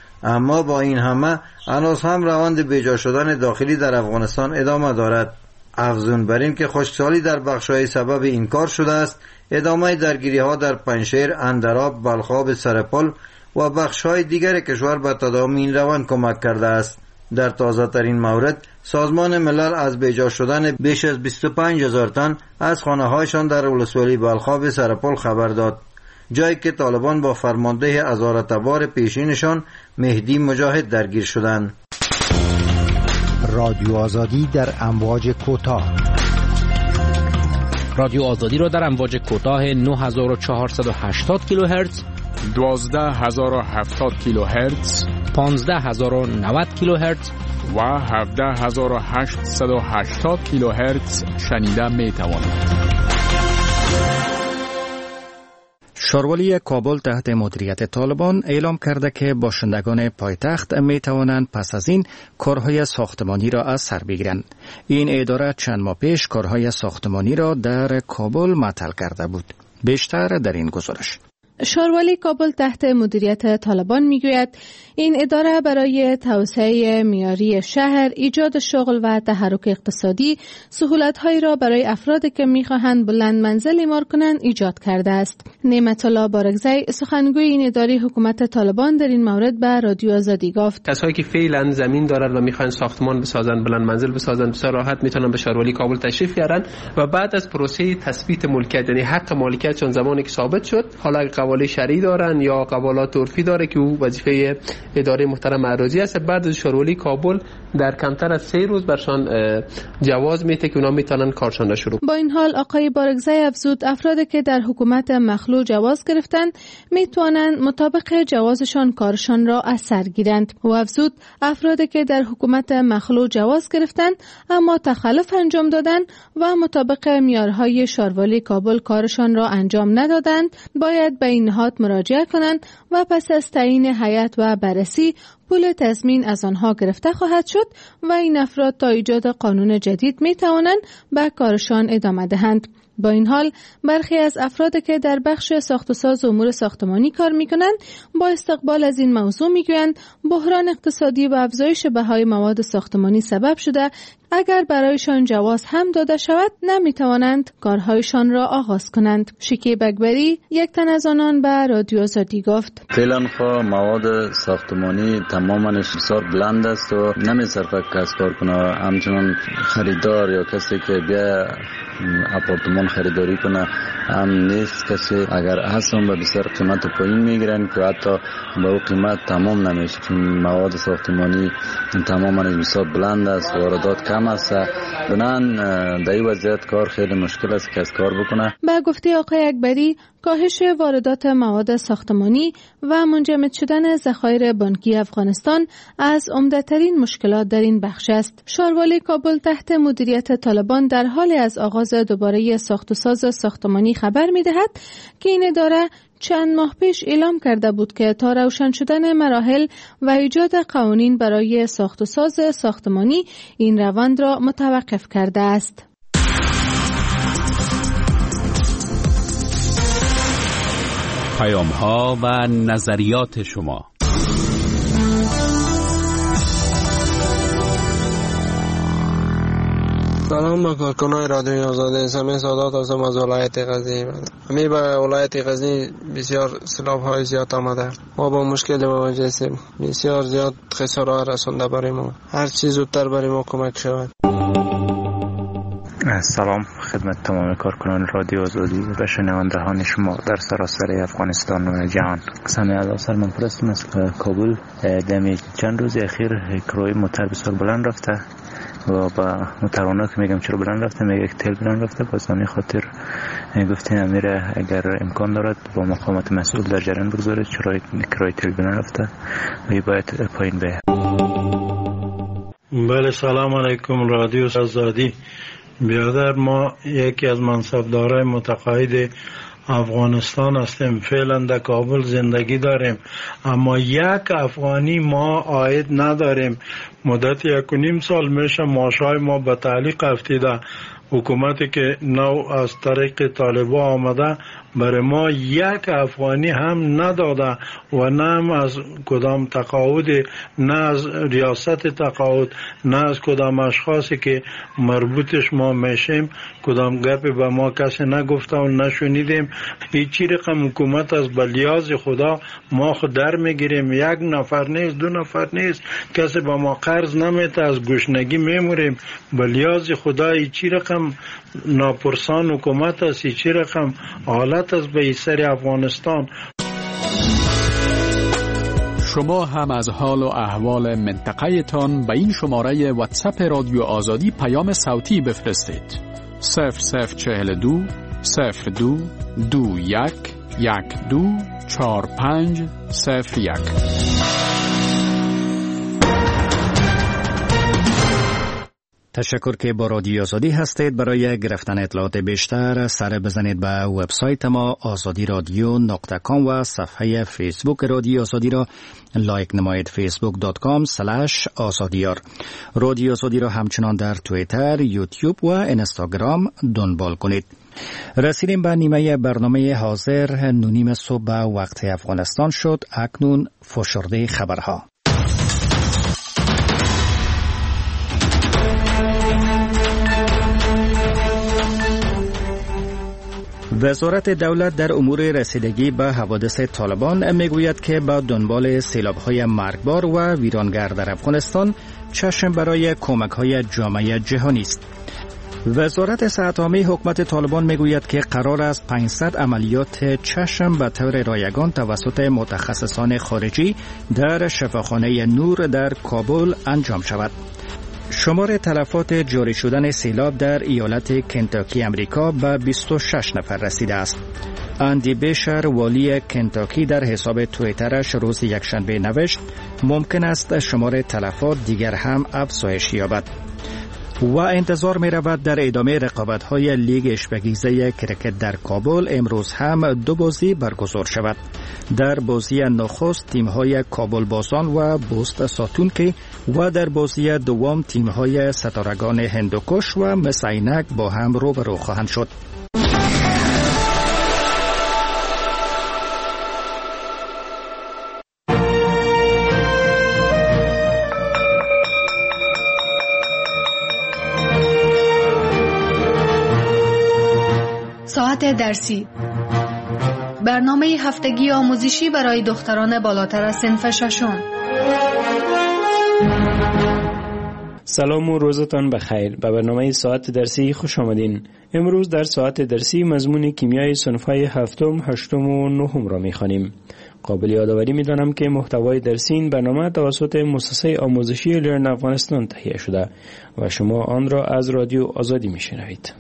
اما با این همه هنوز هم روند بیجا شدن داخلی در افغانستان ادامه دارد. افزون بر این که خشکسالی در بخش‌های سبب این کار شده است، ادامه درگیری‌ها در پنجشیر، اندراب، بلخاب، سرپل و بخش‌های دیگر کشور به تداوم این روند کمک کرده است. در تازه ترین مورد سازمان ملل از بیجا شدن بیش از بیست و پنج هزار تن از خانه‌هایشان در ولسوالی بلخاب سرپل خبر داد، جایی که طالبان با فرمانده هزارتبار پیشینشان مهدی مجاهد درگیر شدند. رادیو آزادی در امواج کوتاه. رادیو آزادی را در امواج کوتاه نه هزار و چهارصد و هشتاد کیلوهرتز، دوازده هزار و هفتاد کیلوهرتز، پانزده هزار و نود کیلوهرتز و هفده هزار و هشتصد و هشتاد کیلوهرتز شنیده می توانید. شاروالی کابل تحت مدیریت طالبان اعلام کرده که باشندگان پایتخت می توانند پس از این کارهای ساختمانی را از سر بگیرند. این اداره چند ماه پیش کارهای ساختمانی را در کابل معطل کرده بود. بیشتر در این گزارش. شاروالی کابل تحت مدیریت طالبان میگوید این اداره برای توسعه معیاری شهر، ایجاد شغل و تحرک اقتصادی سهولت‌هایی را برای افرادی که می‌خواهند بلند منزل اعمار کنند ایجاد کرده است. نعمت الله بارگزی سخنگوی این اداره حکومت طالبان در این مورد به رادیو آزادی گفت: کسایی که فعلا زمین دارند و می‌خواهند ساختمان بسازند، بلند منزل بسازند، بسیار راحت می‌تونن به شاروالی کابل تشریف بیارن و بعد از پروسه تثبیت ملکیت، یعنی حق مالکیتشون زمانی که ثابت شد، حالا قواله شرعی دارن یا قوالات عرفی داره که او وظیفه اداره محترم اراضی است، بعد از شاروالی کابل در کمتر از سه روز برشان جواز میده که اونا میتونن کارشان را شروع. با این حال آقای بارگزی افزود افرادی که در حکومت مخلوع جواز گرفتند میتونن مطابق جوازشان کارشان را از سر گیرند. و افزود افرادی که در حکومت مخلوع جواز گرفتند اما تخلف انجام دادند و مطابق معیارهای شاروالی کابل کارشان را انجام ندادند باید به این نهاد مراجعه کنند و پس از تعیین هیئت و بررسی پول تضمین از آنها گرفته خواهد شد و این افراد تا ایجاد قانون جدید می توانند به کارشان ادامه دهند. با این حال برخی از افرادی که در بخش ساخت و ساز امور ساختمانی کار می‌کنند با استقبال از این موضوع می‌گویند بحران اقتصادی و افزایش بهای مواد ساختمانی سبب شده اگر برایشان جواز هم داده شود نمی‌توانند کارهایشان را آغاز کنند. شکیب اکبری یک تن از آنان به رادیو آزادی گفت: فعلا خو مواد ساختمانی تماماًش بسیار بلند است و نمی‌صرفه کس کار کنه، همچنان خریدار یا کسی که بیا آپارتمان خریداری کنه هم نیست. کسی اگر هستن به بسیار قیمت پایین میگیرن که حتی با اون قیمت تمام نمیشه، چون مواد ساختمانی تماما بسیار بلند است، واردات کم است. بنان در این وضعیت کار خیلی مشکل است که از کار بکنه. به گفته آقای اکبری کاهش واردات مواد ساختمانی و منجمد شدن ذخایر بانکی افغانستان از عمده‌ترین مشکلات در این بخش است. شاروالی کابل تحت مدیریت طالبان در حال از آغاز دوباره ساخت و ساز ساختمانی خبر می‌دهد که این اداره چند ماه پیش اعلام کرده بود که تا روشن شدن مراحل و ایجاد قوانین برای ساخت و ساز ساختمانی این روند را متوقف کرده است. پیام ها و نظریات شما. سلام با کارکنان رادیوی آزادی. سمی سادات هستم از ولایت غزنی. همی به ولایت غزنی بسیار سیلاب های زیاد آمده. ما با مشکل مواجه هستیم. بسیار زیاد خسارات رسونده برای ما. هر چیز زودتر برای ما کمک شود. سلام خدمت تمام کارکنان رادیو آزادی و شنوندگان شما در سراسر افغانستان و جهان. سمی علاصر من پرستم از کابل. دمی چند روز اخیر کرای موتر بسیار بلند رفته و با موترانه که میگم چرا بلند رفته، میگه یک تل بلند رفته. پس همین خاطر گفتیم امیره اگر امکان دارد با مقامات مسئول در جریان بگذارید چرا کرای تل بلند رفته و باید پایین به. بله سلام علیکم رادیو آزادی. بیادر ما یکی از منصبدارای متقاعد افغانستان هستیم. فعلا در کابل زندگی داریم اما یک افغانی ما عاید نداریم. مدت یک و نیم سال میشه معاشهای ما به تعلیق افتیده. حکومتی که نو از طریق طالبا آمده برای ما یک افغانی هم نداده و نه هم از کدام تقاعد، نه از ریاست تقاعد، نه از کدام اشخاصی که مربوطش ما میشیم کدام گپی به ما کسی نگفته و نشنیدیم. هیچی رقم حکومت از بلیاز خدا ما خود در میگیریم. یک نفر نیست، دو نفر نیست، کسی به ما قرض نمیده، از گشنگی میموریم. بلیاز خدا هیچی رقم ناپرسان حکومت است، هیچی رقم حالت است به سر افغانستان. شما هم از حال و احوال منطقه تان به این شماره واتساپ رادیو آزادی پیام صوتی بفرستید. صفر صفر چهل دو صفر دو دو یک یک دو چهار پنج صفر یک. تشکر که با رادیو آزادی هستید. برای گرفتن اطلاعات بیشتر سر بزنید به وبسایت ما آزادی رادیو نقطه کام و صفحه فیسبوک رادیو آزادی را لایک نمایید فیسبوک دات کام اسلش آزادیار. رادیو آزادی را همچنان در توییتر، یوتیوب و اینستاگرام دنبال کنید. رسیدیم به نیمه برنامه حاضر. نونیم صبح به وقت افغانستان شد. اکنون فشرده خبرها. وزارت دولت در امور رسیدگی به حوادث طالبان میگوید که با دنبال سیلاب‌های مرگبار و ویرانگر در افغانستان چشم برای کمک‌های جامعه جهانی است. وزارت صحت عامه حکومت طالبان میگوید که قرار است پانصد عملیات چشم به طور رایگان توسط متخصصان خارجی در شفاخانه نور در کابل انجام شود. شمار تلفات جاری شدن سیلاب در ایالت کنتاکی امریکا به بیست و شش نفر رسیده است. اندی بیشر والی کنتاکی در حساب توییترش روز یکشنبه نوشت ممکن است شمار تلفات دیگر هم افزایش یابد. و انتظار می رود در ادامه رقابت‌های لیگ اشبگیزه کرکت در کابل امروز هم دو بازی برگزار شود. در بازی نخست تیم‌های کابل بازان و بوست ساتونکی و در بازی دوم تیم‌های ستارگان هندوکش و مسعینک با هم روبرو خواهند شد. ساعت درسی، برنامه هفتگی آموزشی برای دختران بالاتر از صنف ششم. سلام و روزتان بخیر. به برنامه ساعت درسی خوش آمدین. امروز در ساعت درسی مضمون کیمیای صنف‌های هفتم، هشتم و نهم را می‌خوانیم. قابل یادآوری می‌دانم که محتوای درسی این برنامه توسط مؤسسه آموزشی لرن افغانستان تهیه شده و شما آن را از رادیو آزادی می‌شنوید.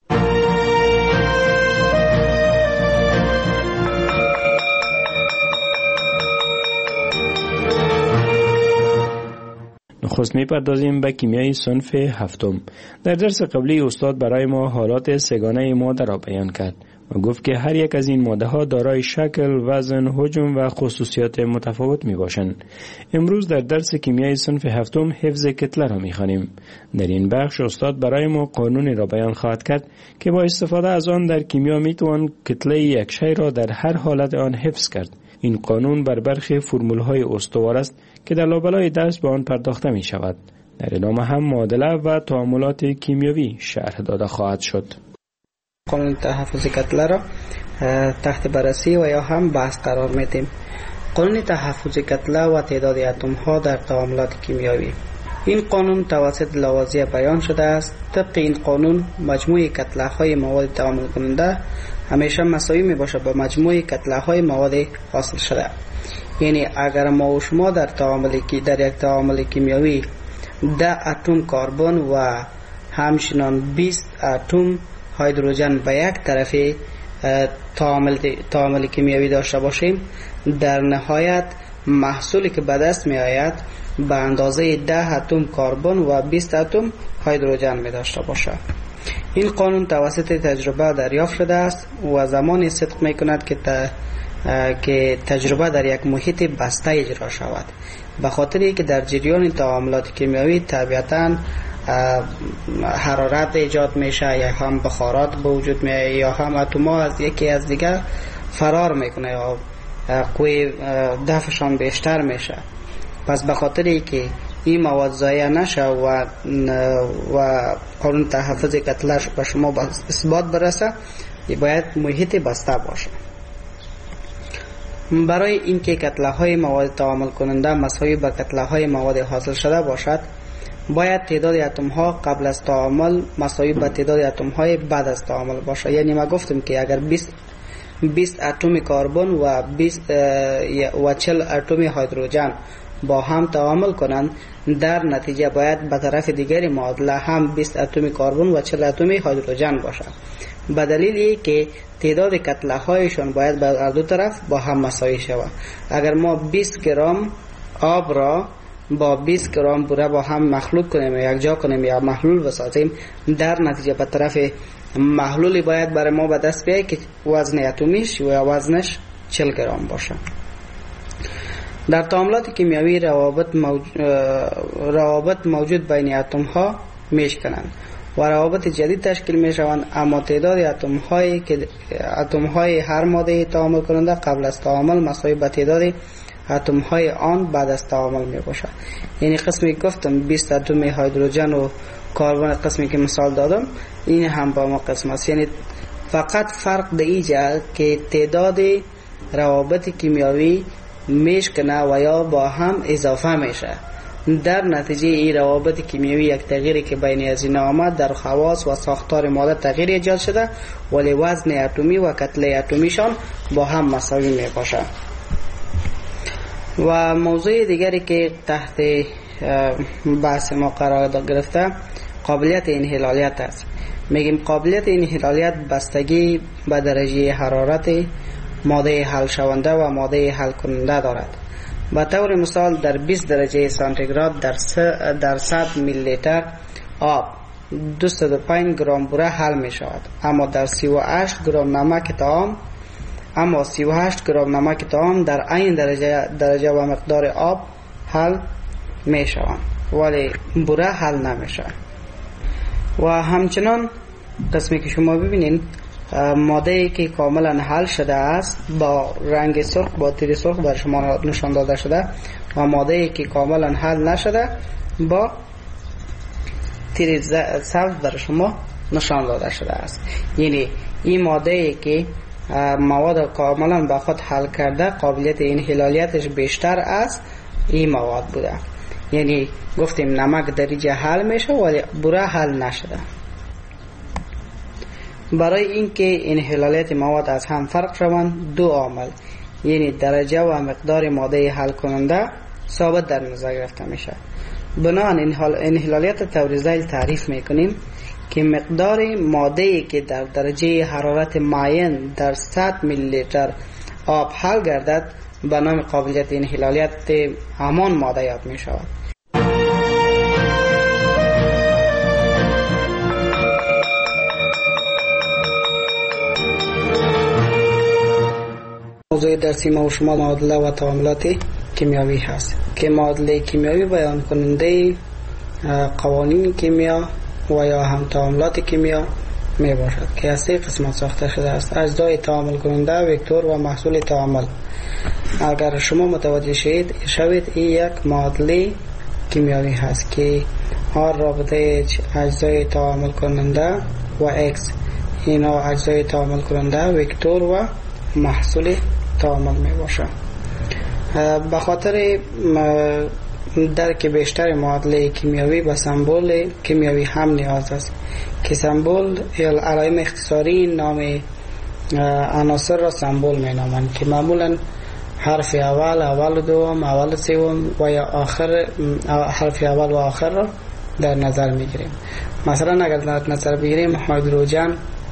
نخست می‌پردازیم به کیمیای صنف هفتم. در درس قبلی استاد برای ما حالات سگانه ماده را بیان کرد و گفت که هر یک از این ماده ها دارای شکل، وزن، حجم و خصوصیات متفاوت می باشند. امروز در درس کیمیای صنف هفتم حفظ کتله را می خوانیم. در این بخش استاد برای ما قانونی را بیان خواهد کرد که با استفاده از آن در کیمیا می توان کتله یک شی را در هر حالت آن حفظ کرد. این قانون بر برخی فرمول‌های استوار است که در لابلای درس به آن پرداخته می شود. در ادامه هم معادله و تعاملات کیمیاوی شرح داده خواهد شد. قانون تحفظ کتله را تحت بررسی و یا هم بحث قرار میدیم. قانون تحفظ کتله و تعداد اتم ها در تعاملات کیمیاوی. این قانون توسط لاوازیه بیان شده است. طبق این قانون مجموع کتله های مواد تعامل کننده همیشه مساوی می باشد با مجموع کتله های مواد حاصل شده. یعنی اگر ما و شما در تعامل کی در یک تعامل کیمیاوی ده اتم کربن و همچنین بیست اتم هیدروژن به یک طرف تعامل تعامل کیمیاوی داشته باشیم، در نهایت محصولی که به دست می آید به اندازه ده اتم کربن و بیست اتم هیدروژن می داشته باشد. این قانون توسط تجربه دریافت شده است و زمانی صدق می کند که ت... که تجربه در یک محیط بسته اجرا شود، به خاطر اینکه در جریان تعاملات کیمیاوی طبیعتاً حرارت ایجاد میشه یا هم بخارات به وجود میاد یا هم اتم‌ها از یکی از دیگر فرار میکنه یا قوی دفعشان بیشتر میشه. پس به خاطر اینکه این مواد ضایع نشه و و قانون تحفظ کتله به شما اثبات برسه، باید محیط بسته باشه. برای اینکه کتله های مواد تعامل کننده مساوی با کتله های مواد حاصل شده باشد، باید تعداد اتم ها قبل از تعامل مساوی با تعداد اتم های بعد از تعامل باشه. یعنی ما گفتیم که اگر بیست بیست اتم کربن و بیست و چهل اتم هیدروژن با هم تعامل کنند، در نتیجه باید به طرف دیگری معادله هم بیست اتم کربن و چهل اتم هیدروژن باشد. به دلیلی که تعداد کتله هایشان باید به هر دو طرف با هم مساوی شود. اگر ما بیست گرم آب را با بیست گرم بوره با هم مخلوط کنیم یا یک جا کنیم یا محلول بسازیم، در نتیجه به طرف محلولی باید برای ما به دست بیاید که وزن اتمیش یا وزنش چهل گرم باشه. در تعاملات کیمیایی روابط موجود, روابط موجود بین اتم ها میشکنند و روابط جدید تشکیل می شوند، اما تعداد اتم هایی که اتم های هر ماده تعامل کننده قبل از تعامل مساوی به تعداد اتم های آن بعد از تعامل می باشد. یعنی قسمی گفتم بیست اتم هیدروژن و کربن، قسمی که مثال دادم این هم با ما قسم است. یعنی فقط فرق در اینجا که تعداد روابط کیمیایی میشکنه و یا با هم اضافه میشه. در نتیجه این روابط کیمیایی یک تغییری که بین از این آمد در خواص و ساختار ماده تغییر ایجاد شده، ولی وزن اتمی و کتله اتمیشان با هم مساوی می باشه. و موضوع دیگری که تحت بحث ما قرار گرفته قابلیت انحلالیت است. میگیم قابلیت انحلالیت بستگی به درجه حرارت ماده حل شونده و ماده حل کننده دارد. به طور مثال در بیست درجه سانتیگراد در در صد میلی لیتر آب دویست و پنج گرم بوره حل می شود، اما در سی و هشت گرم نمک طعام اما سی و هشت گرم نمک طعام در این درجه درجه و مقدار آب حل می شوند، ولی بوره حل نمی شود. و همچنان قسمی که شما ببینید ماده که کاملا حل شده است با رنگ سرخ با تیر سرخ بر شما نشان داده شده و ماده که کاملا حل نشده با تیر سبز بر شما نشان داده شده است. یعنی این ماده که مواد کاملا با خود حل کرده قابلیت انحلالیتش بیشتر از این مواد بوده. یعنی گفتیم نمک درجه حل میشه ولی بوره حل نشده. برای اینکه انحلالیت مواد از هم فرق شوند دو عامل یعنی درجه و مقدار ماده حل کننده ثابت در نظر گرفته میشه. بنابراین انحلالیت طور ذیل تعریف میکنیم که مقدار ماده‌ای که در درجه حرارت معین در صد میلی لیتر آب حل گردد به نام قابلیت انحلالیت همان ماده یاد می شود. موضوع درسی ما و شما معادله و تعاملات کیمیایی هست که معادله کیمیایی بیان کننده قوانین کیمیا و یا هم تعاملات کیمیا می باشد که از سه قسمت ساخته شده است: اجزای تعامل کننده، وکتور و محصول تعامل. اگر شما متوجه شوید شوید این یک معادله کیمیایی هست که هر رابطه اجزای تعامل کننده و X اینا اجزای تعامل کننده، وکتور و محصول تعامل می باشد. به خاطر درک بیشتر معادله کیمیایی به سمبل کیمیایی هم نیاز است که سمبل یا علائم اختصاری نام عناصر را سمبل می نامند که معمولا حرف اول، اول دوم، اول سوم و یا آخر حرف اول و آخر را در نظر می گیریم. مثلا اگر در نظر بگیریم هیدروژن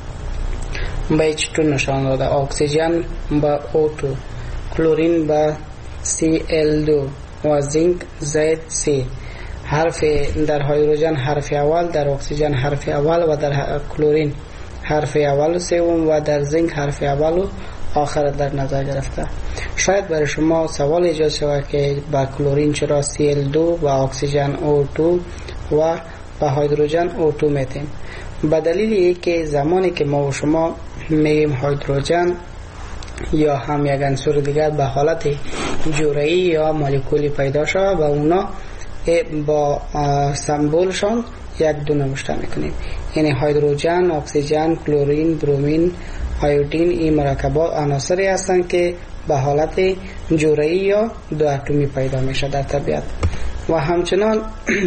به ایچ تو نشان داده، اکسیژن به او تو، کلورین به سی ال دو و زینک زد سی. حرف در هیدروژن حرف اول، در اکسیژن حرف اول و در کلورین حرف اول و سوم و در زینک حرف اول و آخر در نظر گرفته. شاید برای شما سوال ایجاد شود که با کلورین چرا سی ال دو و اکسیژن او دو و با هیدروژن او دو میتیم؟ به دلیل اینکه زمانی که ما و شما میگیم هیدروژن یا هم یک عنصر دیگر به حالت جرعه‌ای یا مولکولی پیدا شود و اونا با سمبولشان یک دو نوشته میکنیم. یعنی هیدروژن، اکسیژن، کلورین، برومین، آیودین این مرکبات عناصری هستند که به حالت جرعه‌ای یا دو اتمی پیدا میشه در طبیعت. و همچنان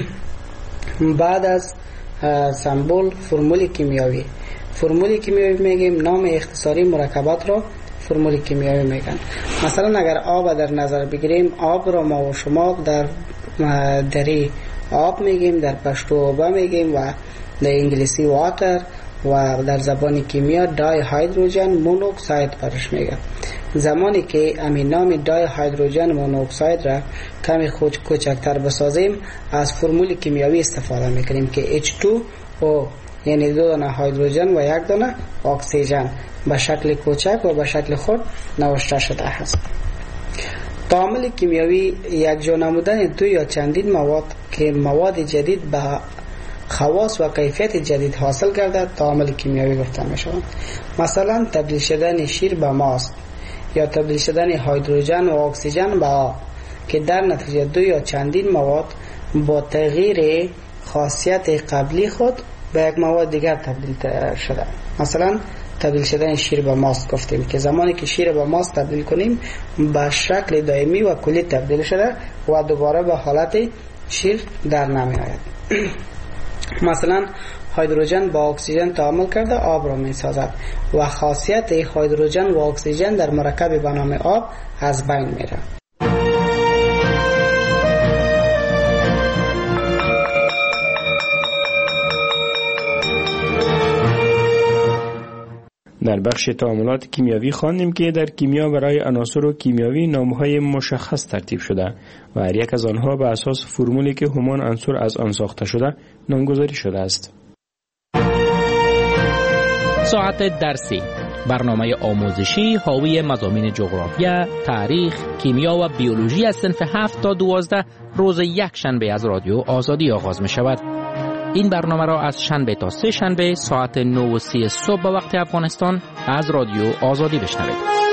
بعد از سمبول فرمول کیمیایی فرمول کیمیایی میگیم، نام اختصاری مرکبات را فرمول کیمیایی میگن. مثلا اگر آب در نظر بگیریم، آب را ما و شما در دری آب میگیم، در پشتو آب میگیم و در انگلیسی واتر و در زبان کیمیا دای هیدروژن مونوکساید برش میگن. زمانی که امین نام دای هیدروژن مونوکساید را کمی خود کوچکتر بسازیم از فرمول کیمیایی استفاده میکنیم که اچ تو او یعنی دو دانه هیدروژن و یک دانه اکسیژن به شکل کوچک و به شکل خود نوشته شده است. تعامل کیمیایی یک جا نمودن دو یا چندین مواد که مواد جدید به خواص و کیفیت جدید حاصل کرده تعامل کیمیایی گفته می شود. مثلا تبدیل شدن شیر به ماست یا تبدیل شدن هیدروژن و اکسیژن به آب که در نتیجه دو یا چندین مواد با تغییر خاصیت قبلی خود به یک مواد دیگر تبدیل شده. مثلا تبدیل شدن شیر به ماست گفتیم که زمانی که شیر به ماست تبدیل کنیم به شکل دائمی و کلی تبدیل شده و دوباره به حالت شیر در نمی آید. مثلا هیدروژن با اکسیژن تعامل کرده آب را می سازد و خاصیت هیدروژن و اکسیژن در مرکب به نام آب از بین می رود. در بخش تعاملات کیمیایی خواندیم که در کیمیا برای عناصر و کیمیایی نام‌های مشخص ترتیب شده و هر یک از آنها به اساس فرمولی که همان عنصر از آن ساخته شده نامگذاری شده است. ساعت درسی، برنامه آموزشی حاوی مضامین جغرافیا، تاریخ، کیمیا و بیولوژی از صنف هفت تا دوازده روز یک شنبه از رادیو آزادی آغاز می شود. این برنامه را از شنبه تا سه شنبه ساعت نه و سی صبح به وقت افغانستان از رادیو آزادی بشنوید.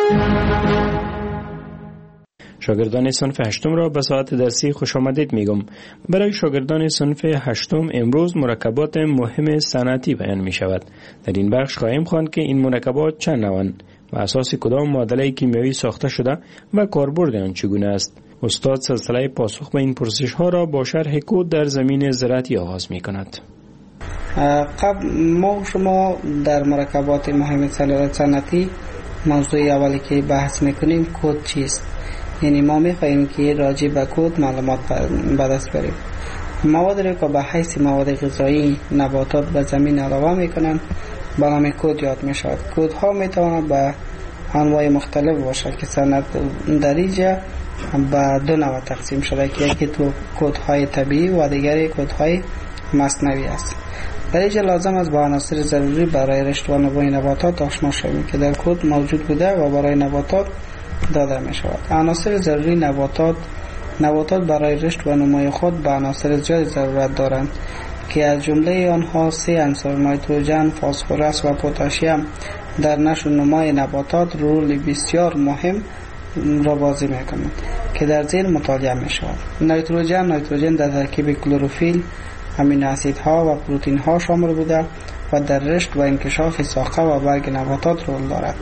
شاگردان صنف هشتم را به ساعت درسی خوش آمدید میگم. برای شاگردان صنف هشتم امروز مرکبات مهم صنعتی بیان می شود. در این بخش خواهیم خواند که این مرکبات چند نوعند و اساس کدام معادله کیمیایی ساخته شده و کاربرد آن چگونه است. استاد سلسله پاسخ به این پرسش ها را با شرح کد در زمین زراعتی آغاز می کند. قبل ما شما در مرکبات مهم صنعتی موضوع اولی که بحث میکنیم کد چیست؟ یعنی ما میخواهیم که راجع به کد معلومات به دست بریم. مواد را که به حیث مواد غذایی نباتات به زمین علاوه میکنند به نام کد یاد میشود. کد ها میتواند به انواع مختلف باشد که صنعت در اینجا به دو نوع تقسیم شده که یکی تو کدهای طبیعی و دیگری کدهای مصنوعی است. در اینجا لازم است با عناصر ضروری برای رشد و نمو نباتات آشنا شویم که در کد موجود بوده و برای نباتات داده می شود. عناصر ضروری نباتات نباتات برای رشد و نمو خود به عناصر زیاد ضرورت دارند که از جمله آنها سه عنصر نیتروژن، فسفرس و پتاسیم در نشو و نمای نباتات رول بسیار مهم را بازی میکنند که در زیر مطالعه می شود. نیتروژن نیتروژن در ترکیب کلروفیل، امینو اسیدها و پروتئین ها شامل بوده و در رشد و انکشاف ساقه و برگ نباتات رول دارد.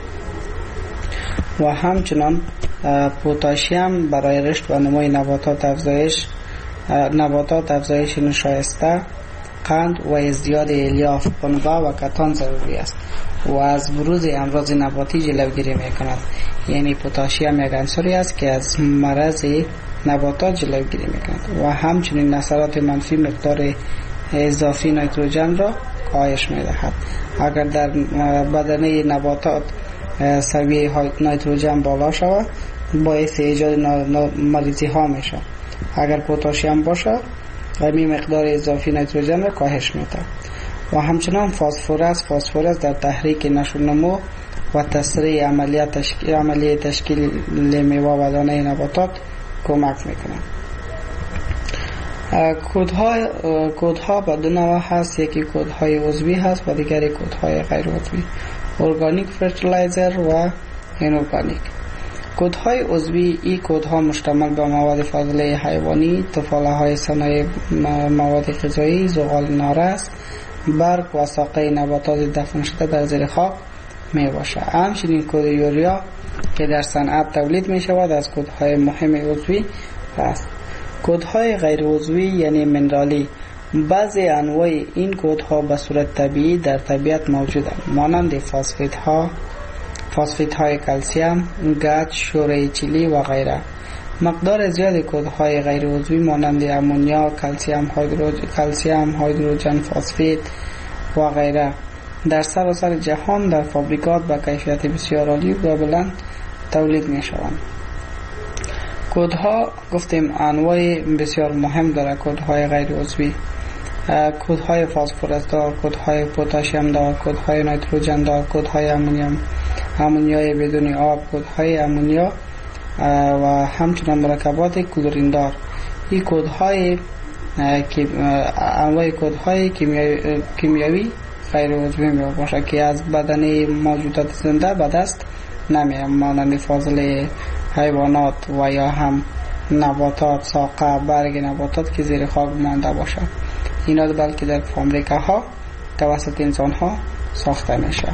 و همچنان پتاسیم برای رشد و نمای نباتات افزایش نباتات افزایش نشایسته، قند و ازدیاد الیاف، پنبه و کتان ضروری است و از بروز امراض نباتی جلوگیری میکند. یعنی پتاسیم یک عنصری است که از مرض نباتات جلوگیری میکند و همچنین اثرات منفی مقدار اضافی نیتروژن را کاهش میدهد. اگر در بدنه نباتات سویه نیتروژن بالا شود باعث ایجاد مریضی ها میشه. اگر پتاسیم باشه این مقدار اضافی نیتروژن را کاهش میده. و همچنان فسفرس فسفرس در تحریک نشو و نمو و تسریع عملیات تشکیل عملیه تشکیل میوه و دانه نباتات کمک میکنه. کودهای کودها به دو نوع هست، یکی کودهای عضوی هست و دیگری کودهای غیر عضوی، ارگانیک فرتیلایزر و اینورگانیک. کودهای عضوی این کودها مشتمل به مواد فاضله حیوانی، تفاله های صنایع مواد غذایی، زغال نارس، برگ و ساقه نباتات دفن شده در زیر خاک می باشه. همچنین کود یوریا که در صنعت تولید می شود از کودهای مهم عضوی است. کودهای غیر عضوی یعنی منرالی، بعضی انواع این کودها به صورت طبیعی در طبیعت موجودند، مانند فاسفیت ها، فاسفیت های کلسیم، گچ، شوره چیلی و غیره. مقدار زیاد کودهای غیر عضوی مانند امونیا، کلسیم هیدروژن، کلسیم هیدروژن فسفید و غیره در سراسر جهان در فابریکات با کیفیت بسیار عالی و بلند تولید می شوند. کودها گفتیم انواع بسیار مهم داره. کودهای غیر عضوی، کودهای فسفرس دار، کودهای پتاسیم دار، کودهای نیتروژن دار، کودهای امونیوم امونیای بدون آب، کودهای امونیا و همچنین مرکبات کلورین دار. این کودهای که انواع کودهای کیمیایی کیمیایی غیر عضوی می باشه که از بدن موجودات زنده به دست نمیاد، مانند فاضله حیوانات و یا هم نباتات، ساقه، برگ نباتات که زیر خاک مانده باشد. اینا بلکه در فابریکه ها توسط انسان ها ساخته میشه.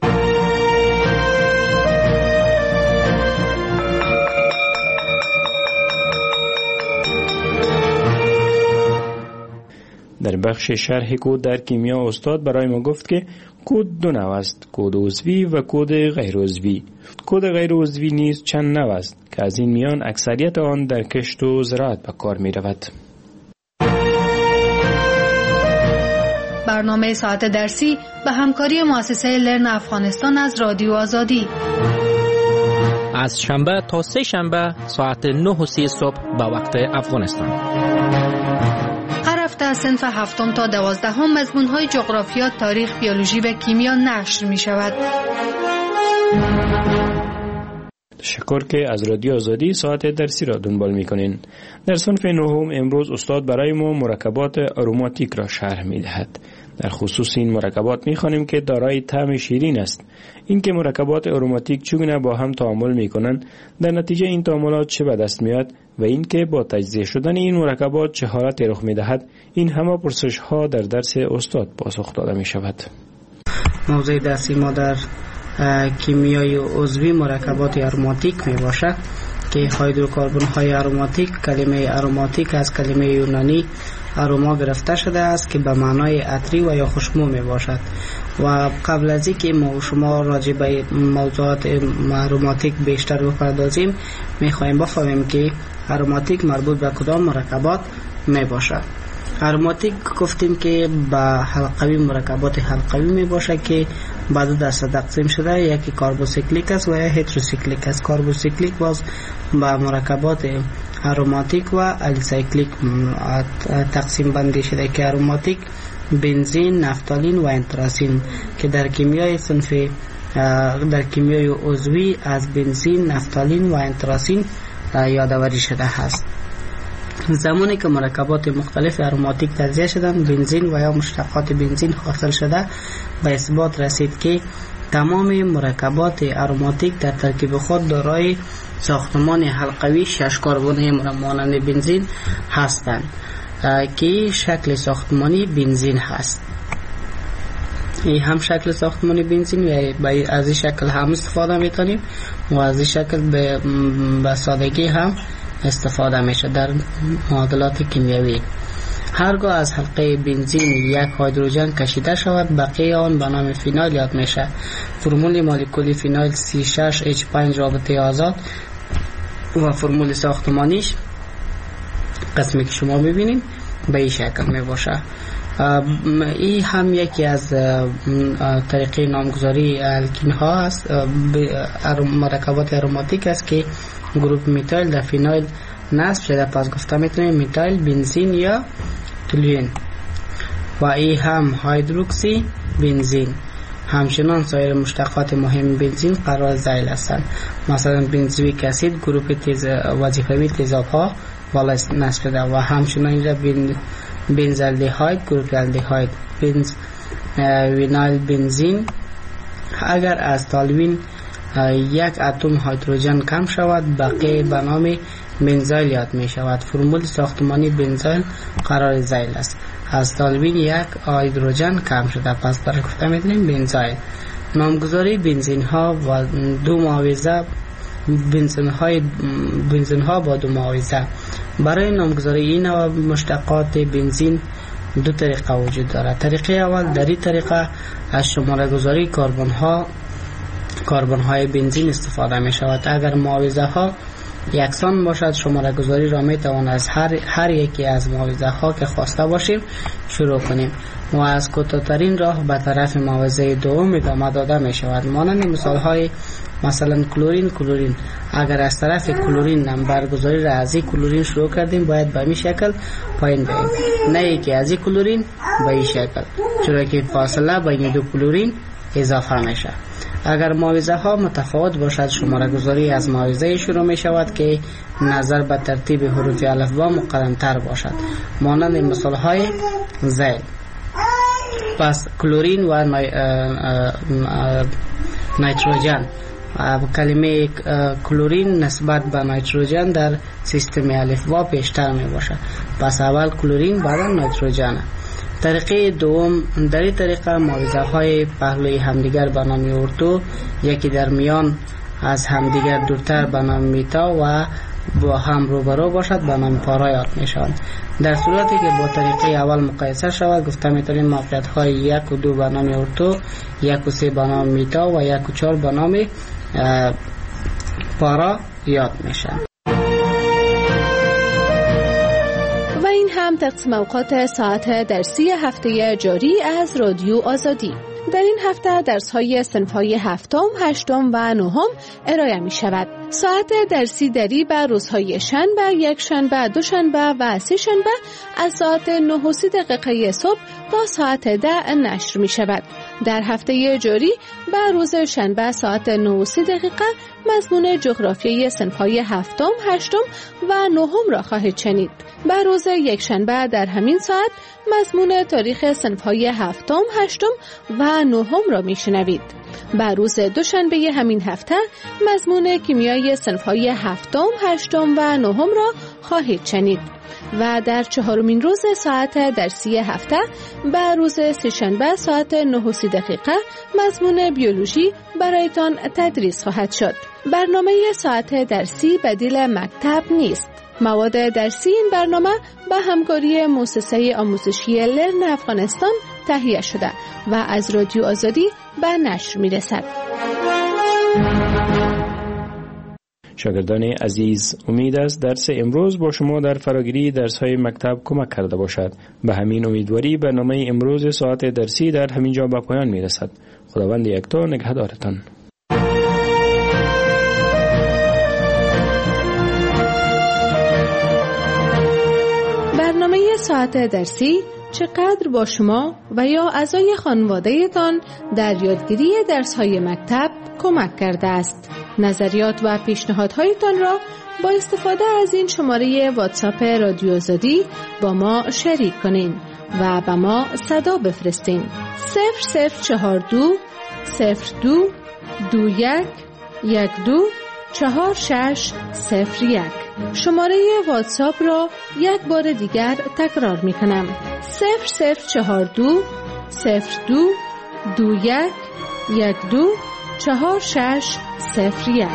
در بخش شرح کود در کیمیا استاد برای ما گفت که کود دو نوع است، کود عضوی و کود غیر عضوی. کود غیر عضوی نیز چند نوع است که از این میان اکثریت آن در کشت و زراعت به کار می رود. برنامه ساعت درسی به همکاری مؤسسه لرن افغانستان از رادیو آزادی از شنبه تا سه شنبه ساعت نه و سی صبح به وقت افغانستان. هر هفته از صنف هفتم تا دوازدهم مضمون‌های جغرافیا، تاریخ، بیولوژی و کیمیا نشر می شود. تشکر که از رادیو آزادی ساعت درسی را دنبال می کنین. در صنف نهم امروز استاد برای ما مرکبات آروماتیک را شرح می دهد. در خصوص این مرکبات می خوانیم که دارای طعم شیرین است. این که مرکبات آروماتیک چگونه با هم تعامل می کنند، در نتیجه این تعاملات چه به دست میاد و این که با تجزیه شدن این مرکبات چه حالتی رخ می دهد، این همه پرسش ها در درس استاد پاسخ داده می شود. موضوع درسی ما در کیمیای عضوی مرکبات آروماتیک می باشد که هیدروکربن های آروماتیک، کلمه آروماتیک از کلمه یونانی آروما گرفته شده است که به معنای عطری و یا خوشبو می باشد. و قبل از اینکه ما و شما راجع به موضوعات آروماتیک بیشتر بپردازیم، می خواهیم بفهمیم که آروماتیک مربوط به کدام مرکبات می باشد. آروماتیک گفتیم که به حلقوی مرکبات حلقوی می باشه که به دو دسته تقسیم شده، یکی کاربوسیکلیک است و یا هتروسیکلیک است. کاربوسیکلیک باز به مرکبات آروماتیک و الیسایکلیک تقسیم بندی شده که آروماتیک بنزین، نفتالین و انتراسین که در کیمیای صنف در کیمیای عضوی از بنزین، نفتالین و انتراسین یادآوری شده است. زمانی که مرکبات مختلف آروماتیک تجزیه شدند، بنزین و یا مشتقات بنزین حاصل شده، به اثبات رسید که تمام مرکبات آروماتیک در ترکیب خود دارای ساختمان حلقوی شش کربنی مانند بنزین هستند که شکل ساختمانی بنزین هست. این هم شکل ساختمانی بنزین و از این شکل هم استفاده میتونیم و از این شکل به, به سادگی هم استفاده میشه در معادلات کیمیایی. هرگاه از حلقه بنزین یک هیدروژن کشیده شود، بقیه آن به نام فینال یاد میشه. فرمول مولکولی فینال سی شش اچ پنج رابطه آزاد و فرمول ساختمانیش قسمی که شما ببینید به این شکل می باشه. این هم یکی از طریقه نامگذاری الکین ها است، مرکبات آروماتیک است که گروپ میتایل در فینایل نصب شده. پس گفته میتونیم میتایل بنزین یا تولوئین. و این هم هیدروکسی بنزین. همچنان سایر مشتقات مهم بنزین قرار ذیل هستند. مثلا بنزویک اسید گروپ تیز وظیفوی تیزاب ها بالا نصب شده و همچنان اینجا بن بنزالدهاید گروپ الدهاید. بنز وینایل بنزین. اگر از تالوین یک اتم هیدروژن کم شود، بقیه به نام بنزایل یاد می شود. فرمول ساختمانی بنزایل قرار ذیل است. از تالوین یک هیدروژن کم شده، پس برای گفته می‌دونیم بنزایل. نامگذاری بنزین ها و دو معاوضه بنزین های بنزین ها با دو معاوضه. برای نامگذاری این نوع مشتقات بنزین دو طریقه وجود دارد. طریقه اول، در این طریقه از شماره گذاری کربن ها کربن های بنزین استفاده می شود. اگر معاوضه ها یکسان باشد، شماره گذاری را می توان از هر هر یکی از معاوضه ها که خواسته باشیم شروع کنیم و از کوتاه‌ترین راه به طرف معاوضه دوم ادامه داده می شود. مانند مثال های مثلا کلورین کلورین اگر از طرف کلورین نمبرگذاری را از این کلورین شروع کردیم باید به این شکل پایین بریم، نه ای که از این کلورین به این شکل، چرا که فاصله بین دو کلورین اضافه میشه. اگر معاوضه ها متفاوت باشد شماره گذاری از معاوضه شروع می شود که نظر به ترتیب حروف الفبا مقدم تر باشد، مانند مثال های زیل. پس کلورین و نیتروژن، کلمه کلورین نسبت به نیتروژن در سیستم الفبا پیشتر می باشد، پس اول کلورین بعد نیتروژن. طریقه دوم، در این طریقه معاوضه های پهلوی همدیگر به نام اردو، یکی در میان از همدیگر دورتر به نام میتا و با هم روبرو باشد به نام پارا یاد می شوند. در صورتی که با طریقه اول مقایسه شود گفته میتونیم موقعیت های یک و دو به نام اردو، یک و سه به نام میتا و یک و چهار به نام پارا یاد میشن. و این هم تقسیم اوقات ساعت درسی هفته جاری از رادیو آزادی. در این هفته درس‌های صنف‌های هفتم، هشتم و نهم ارائه می شود. ساعت درسی دری بر روزهای شنبه، یک شنبه، دو شنبه و سه شنبه از ساعت نه و سی دقیقه صبح تا ساعت ده نشر می شود. در هفته جاری بر روز شنبه ساعت نه و سی دقیقه مضمون جغرافیای صنف‌های هفتم، هشتم و نهم را خواهید شنید. بر روز یک شنبه در همین ساعت مضمون تاریخ صنف‌های هفتم، هشتم و نهم را میشنوید. بر روز دوشنبه همین هفته مضمون کیمیای صنف‌های هفتم، هشتم و نهم را خواهید شنید. و در چهارمین روز ساعت درسی هفته بر روز سه‌شنبه ساعت نه و سی دقیقه مضمون بیولوژی برایتان تدریس خواهد شد. برنامه ساعت درسی بدیل مکتب نیست. مواد درسی این برنامه به همکاری مؤسسه آموزشی لرن افغانستان تهیه شده و از رادیو آزادی به نشر می رسد. شاگردان عزیز، امید است درس امروز با شما در فراگیری درس‌های مکتب کمک کرده باشد. به همین امیدواری برنامه امروز ساعت درسی در همین جا به پایان می رسد. خداوند یکتا نگهدارتان. برنامه ساعت درسی چقدر با شما و یا اعضای خانواده تان در یادگیری درس‌های مکتب کمک کرده است؟ نظریات و پیشنهادهایتان را با استفاده از این شماره واتساپ رادیو آزادی با ما شریک کنین و به ما صدا بفرستین. صفر صفر چهار دو صفر دو دو یک یک دو چهار شش صفر یک. شماره واتساپ را یک بار دیگر تکرار می کنم. صفر صفر چهار دو صفر دو دو یک یک دو چهار شش صفر یک.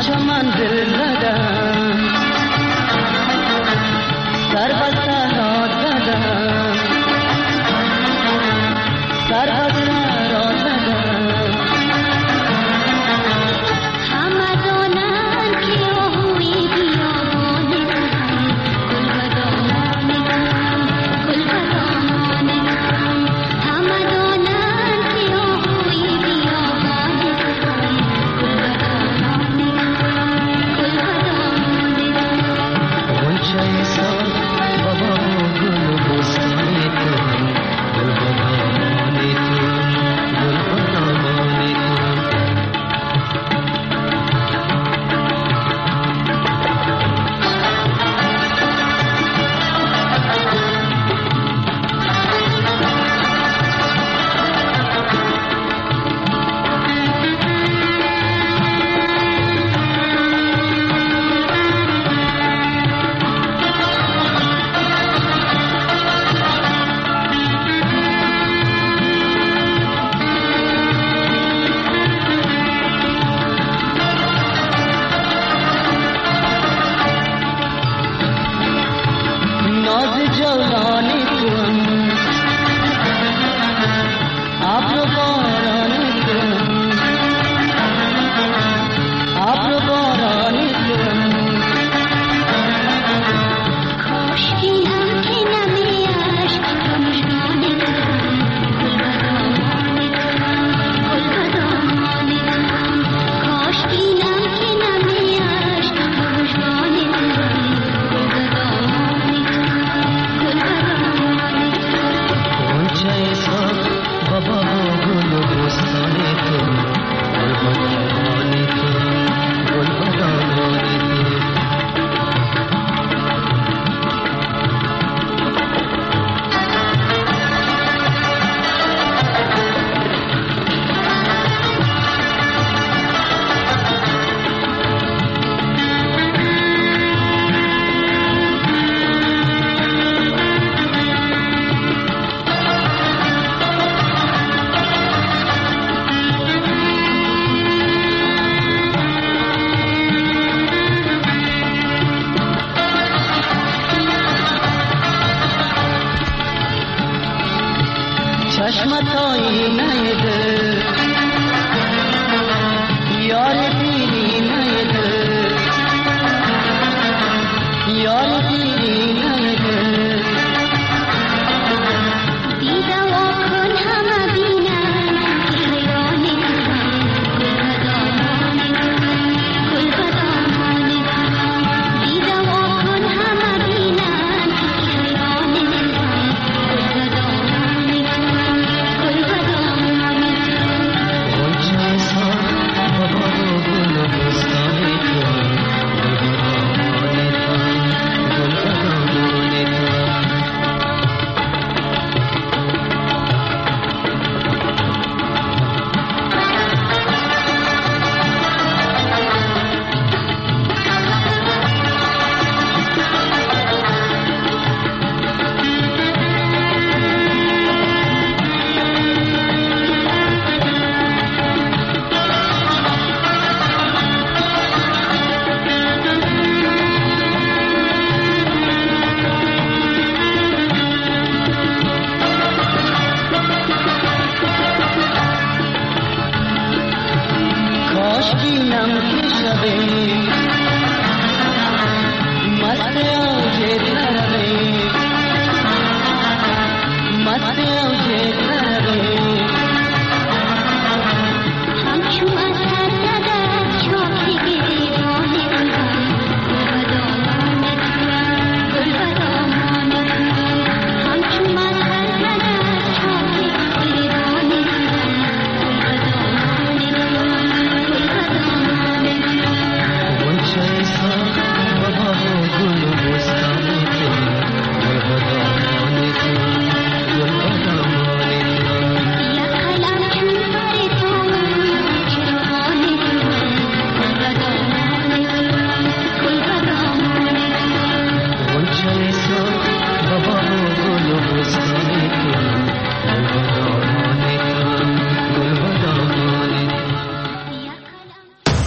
چو من دل زدم سر به صحرا زدم سر به صحرا زدم همه دانند که آهوی بیابان گل به دامان گل به دامان همه دانند که آهوی بیابان گل به دامان گل به دامان غنچه سال بابا گل بستان تو گل به دامان تو گل به دامان تو ناز جولان توام ابر باران توام ابر باران توام کاشکی هم که نمیاش مژگان توام گل به دامان توام کاشکی هم که نمیاش مژگان توام گل به دامان غنچه سال بابا گل بستان تو گل به دامان تو گل به دامان تو چشمت آینه دل یار دیری نیده یار دیری نیده دیده واکن همه بینن که حیران گل به دامان دیده واکن همه بینن که حیران گل به دامان گل به دامان غنچه سال بابا گل بستان تو گل به دامان تو گل به دامان تو کاش بینم که شبه مست اوج طربه مست اوج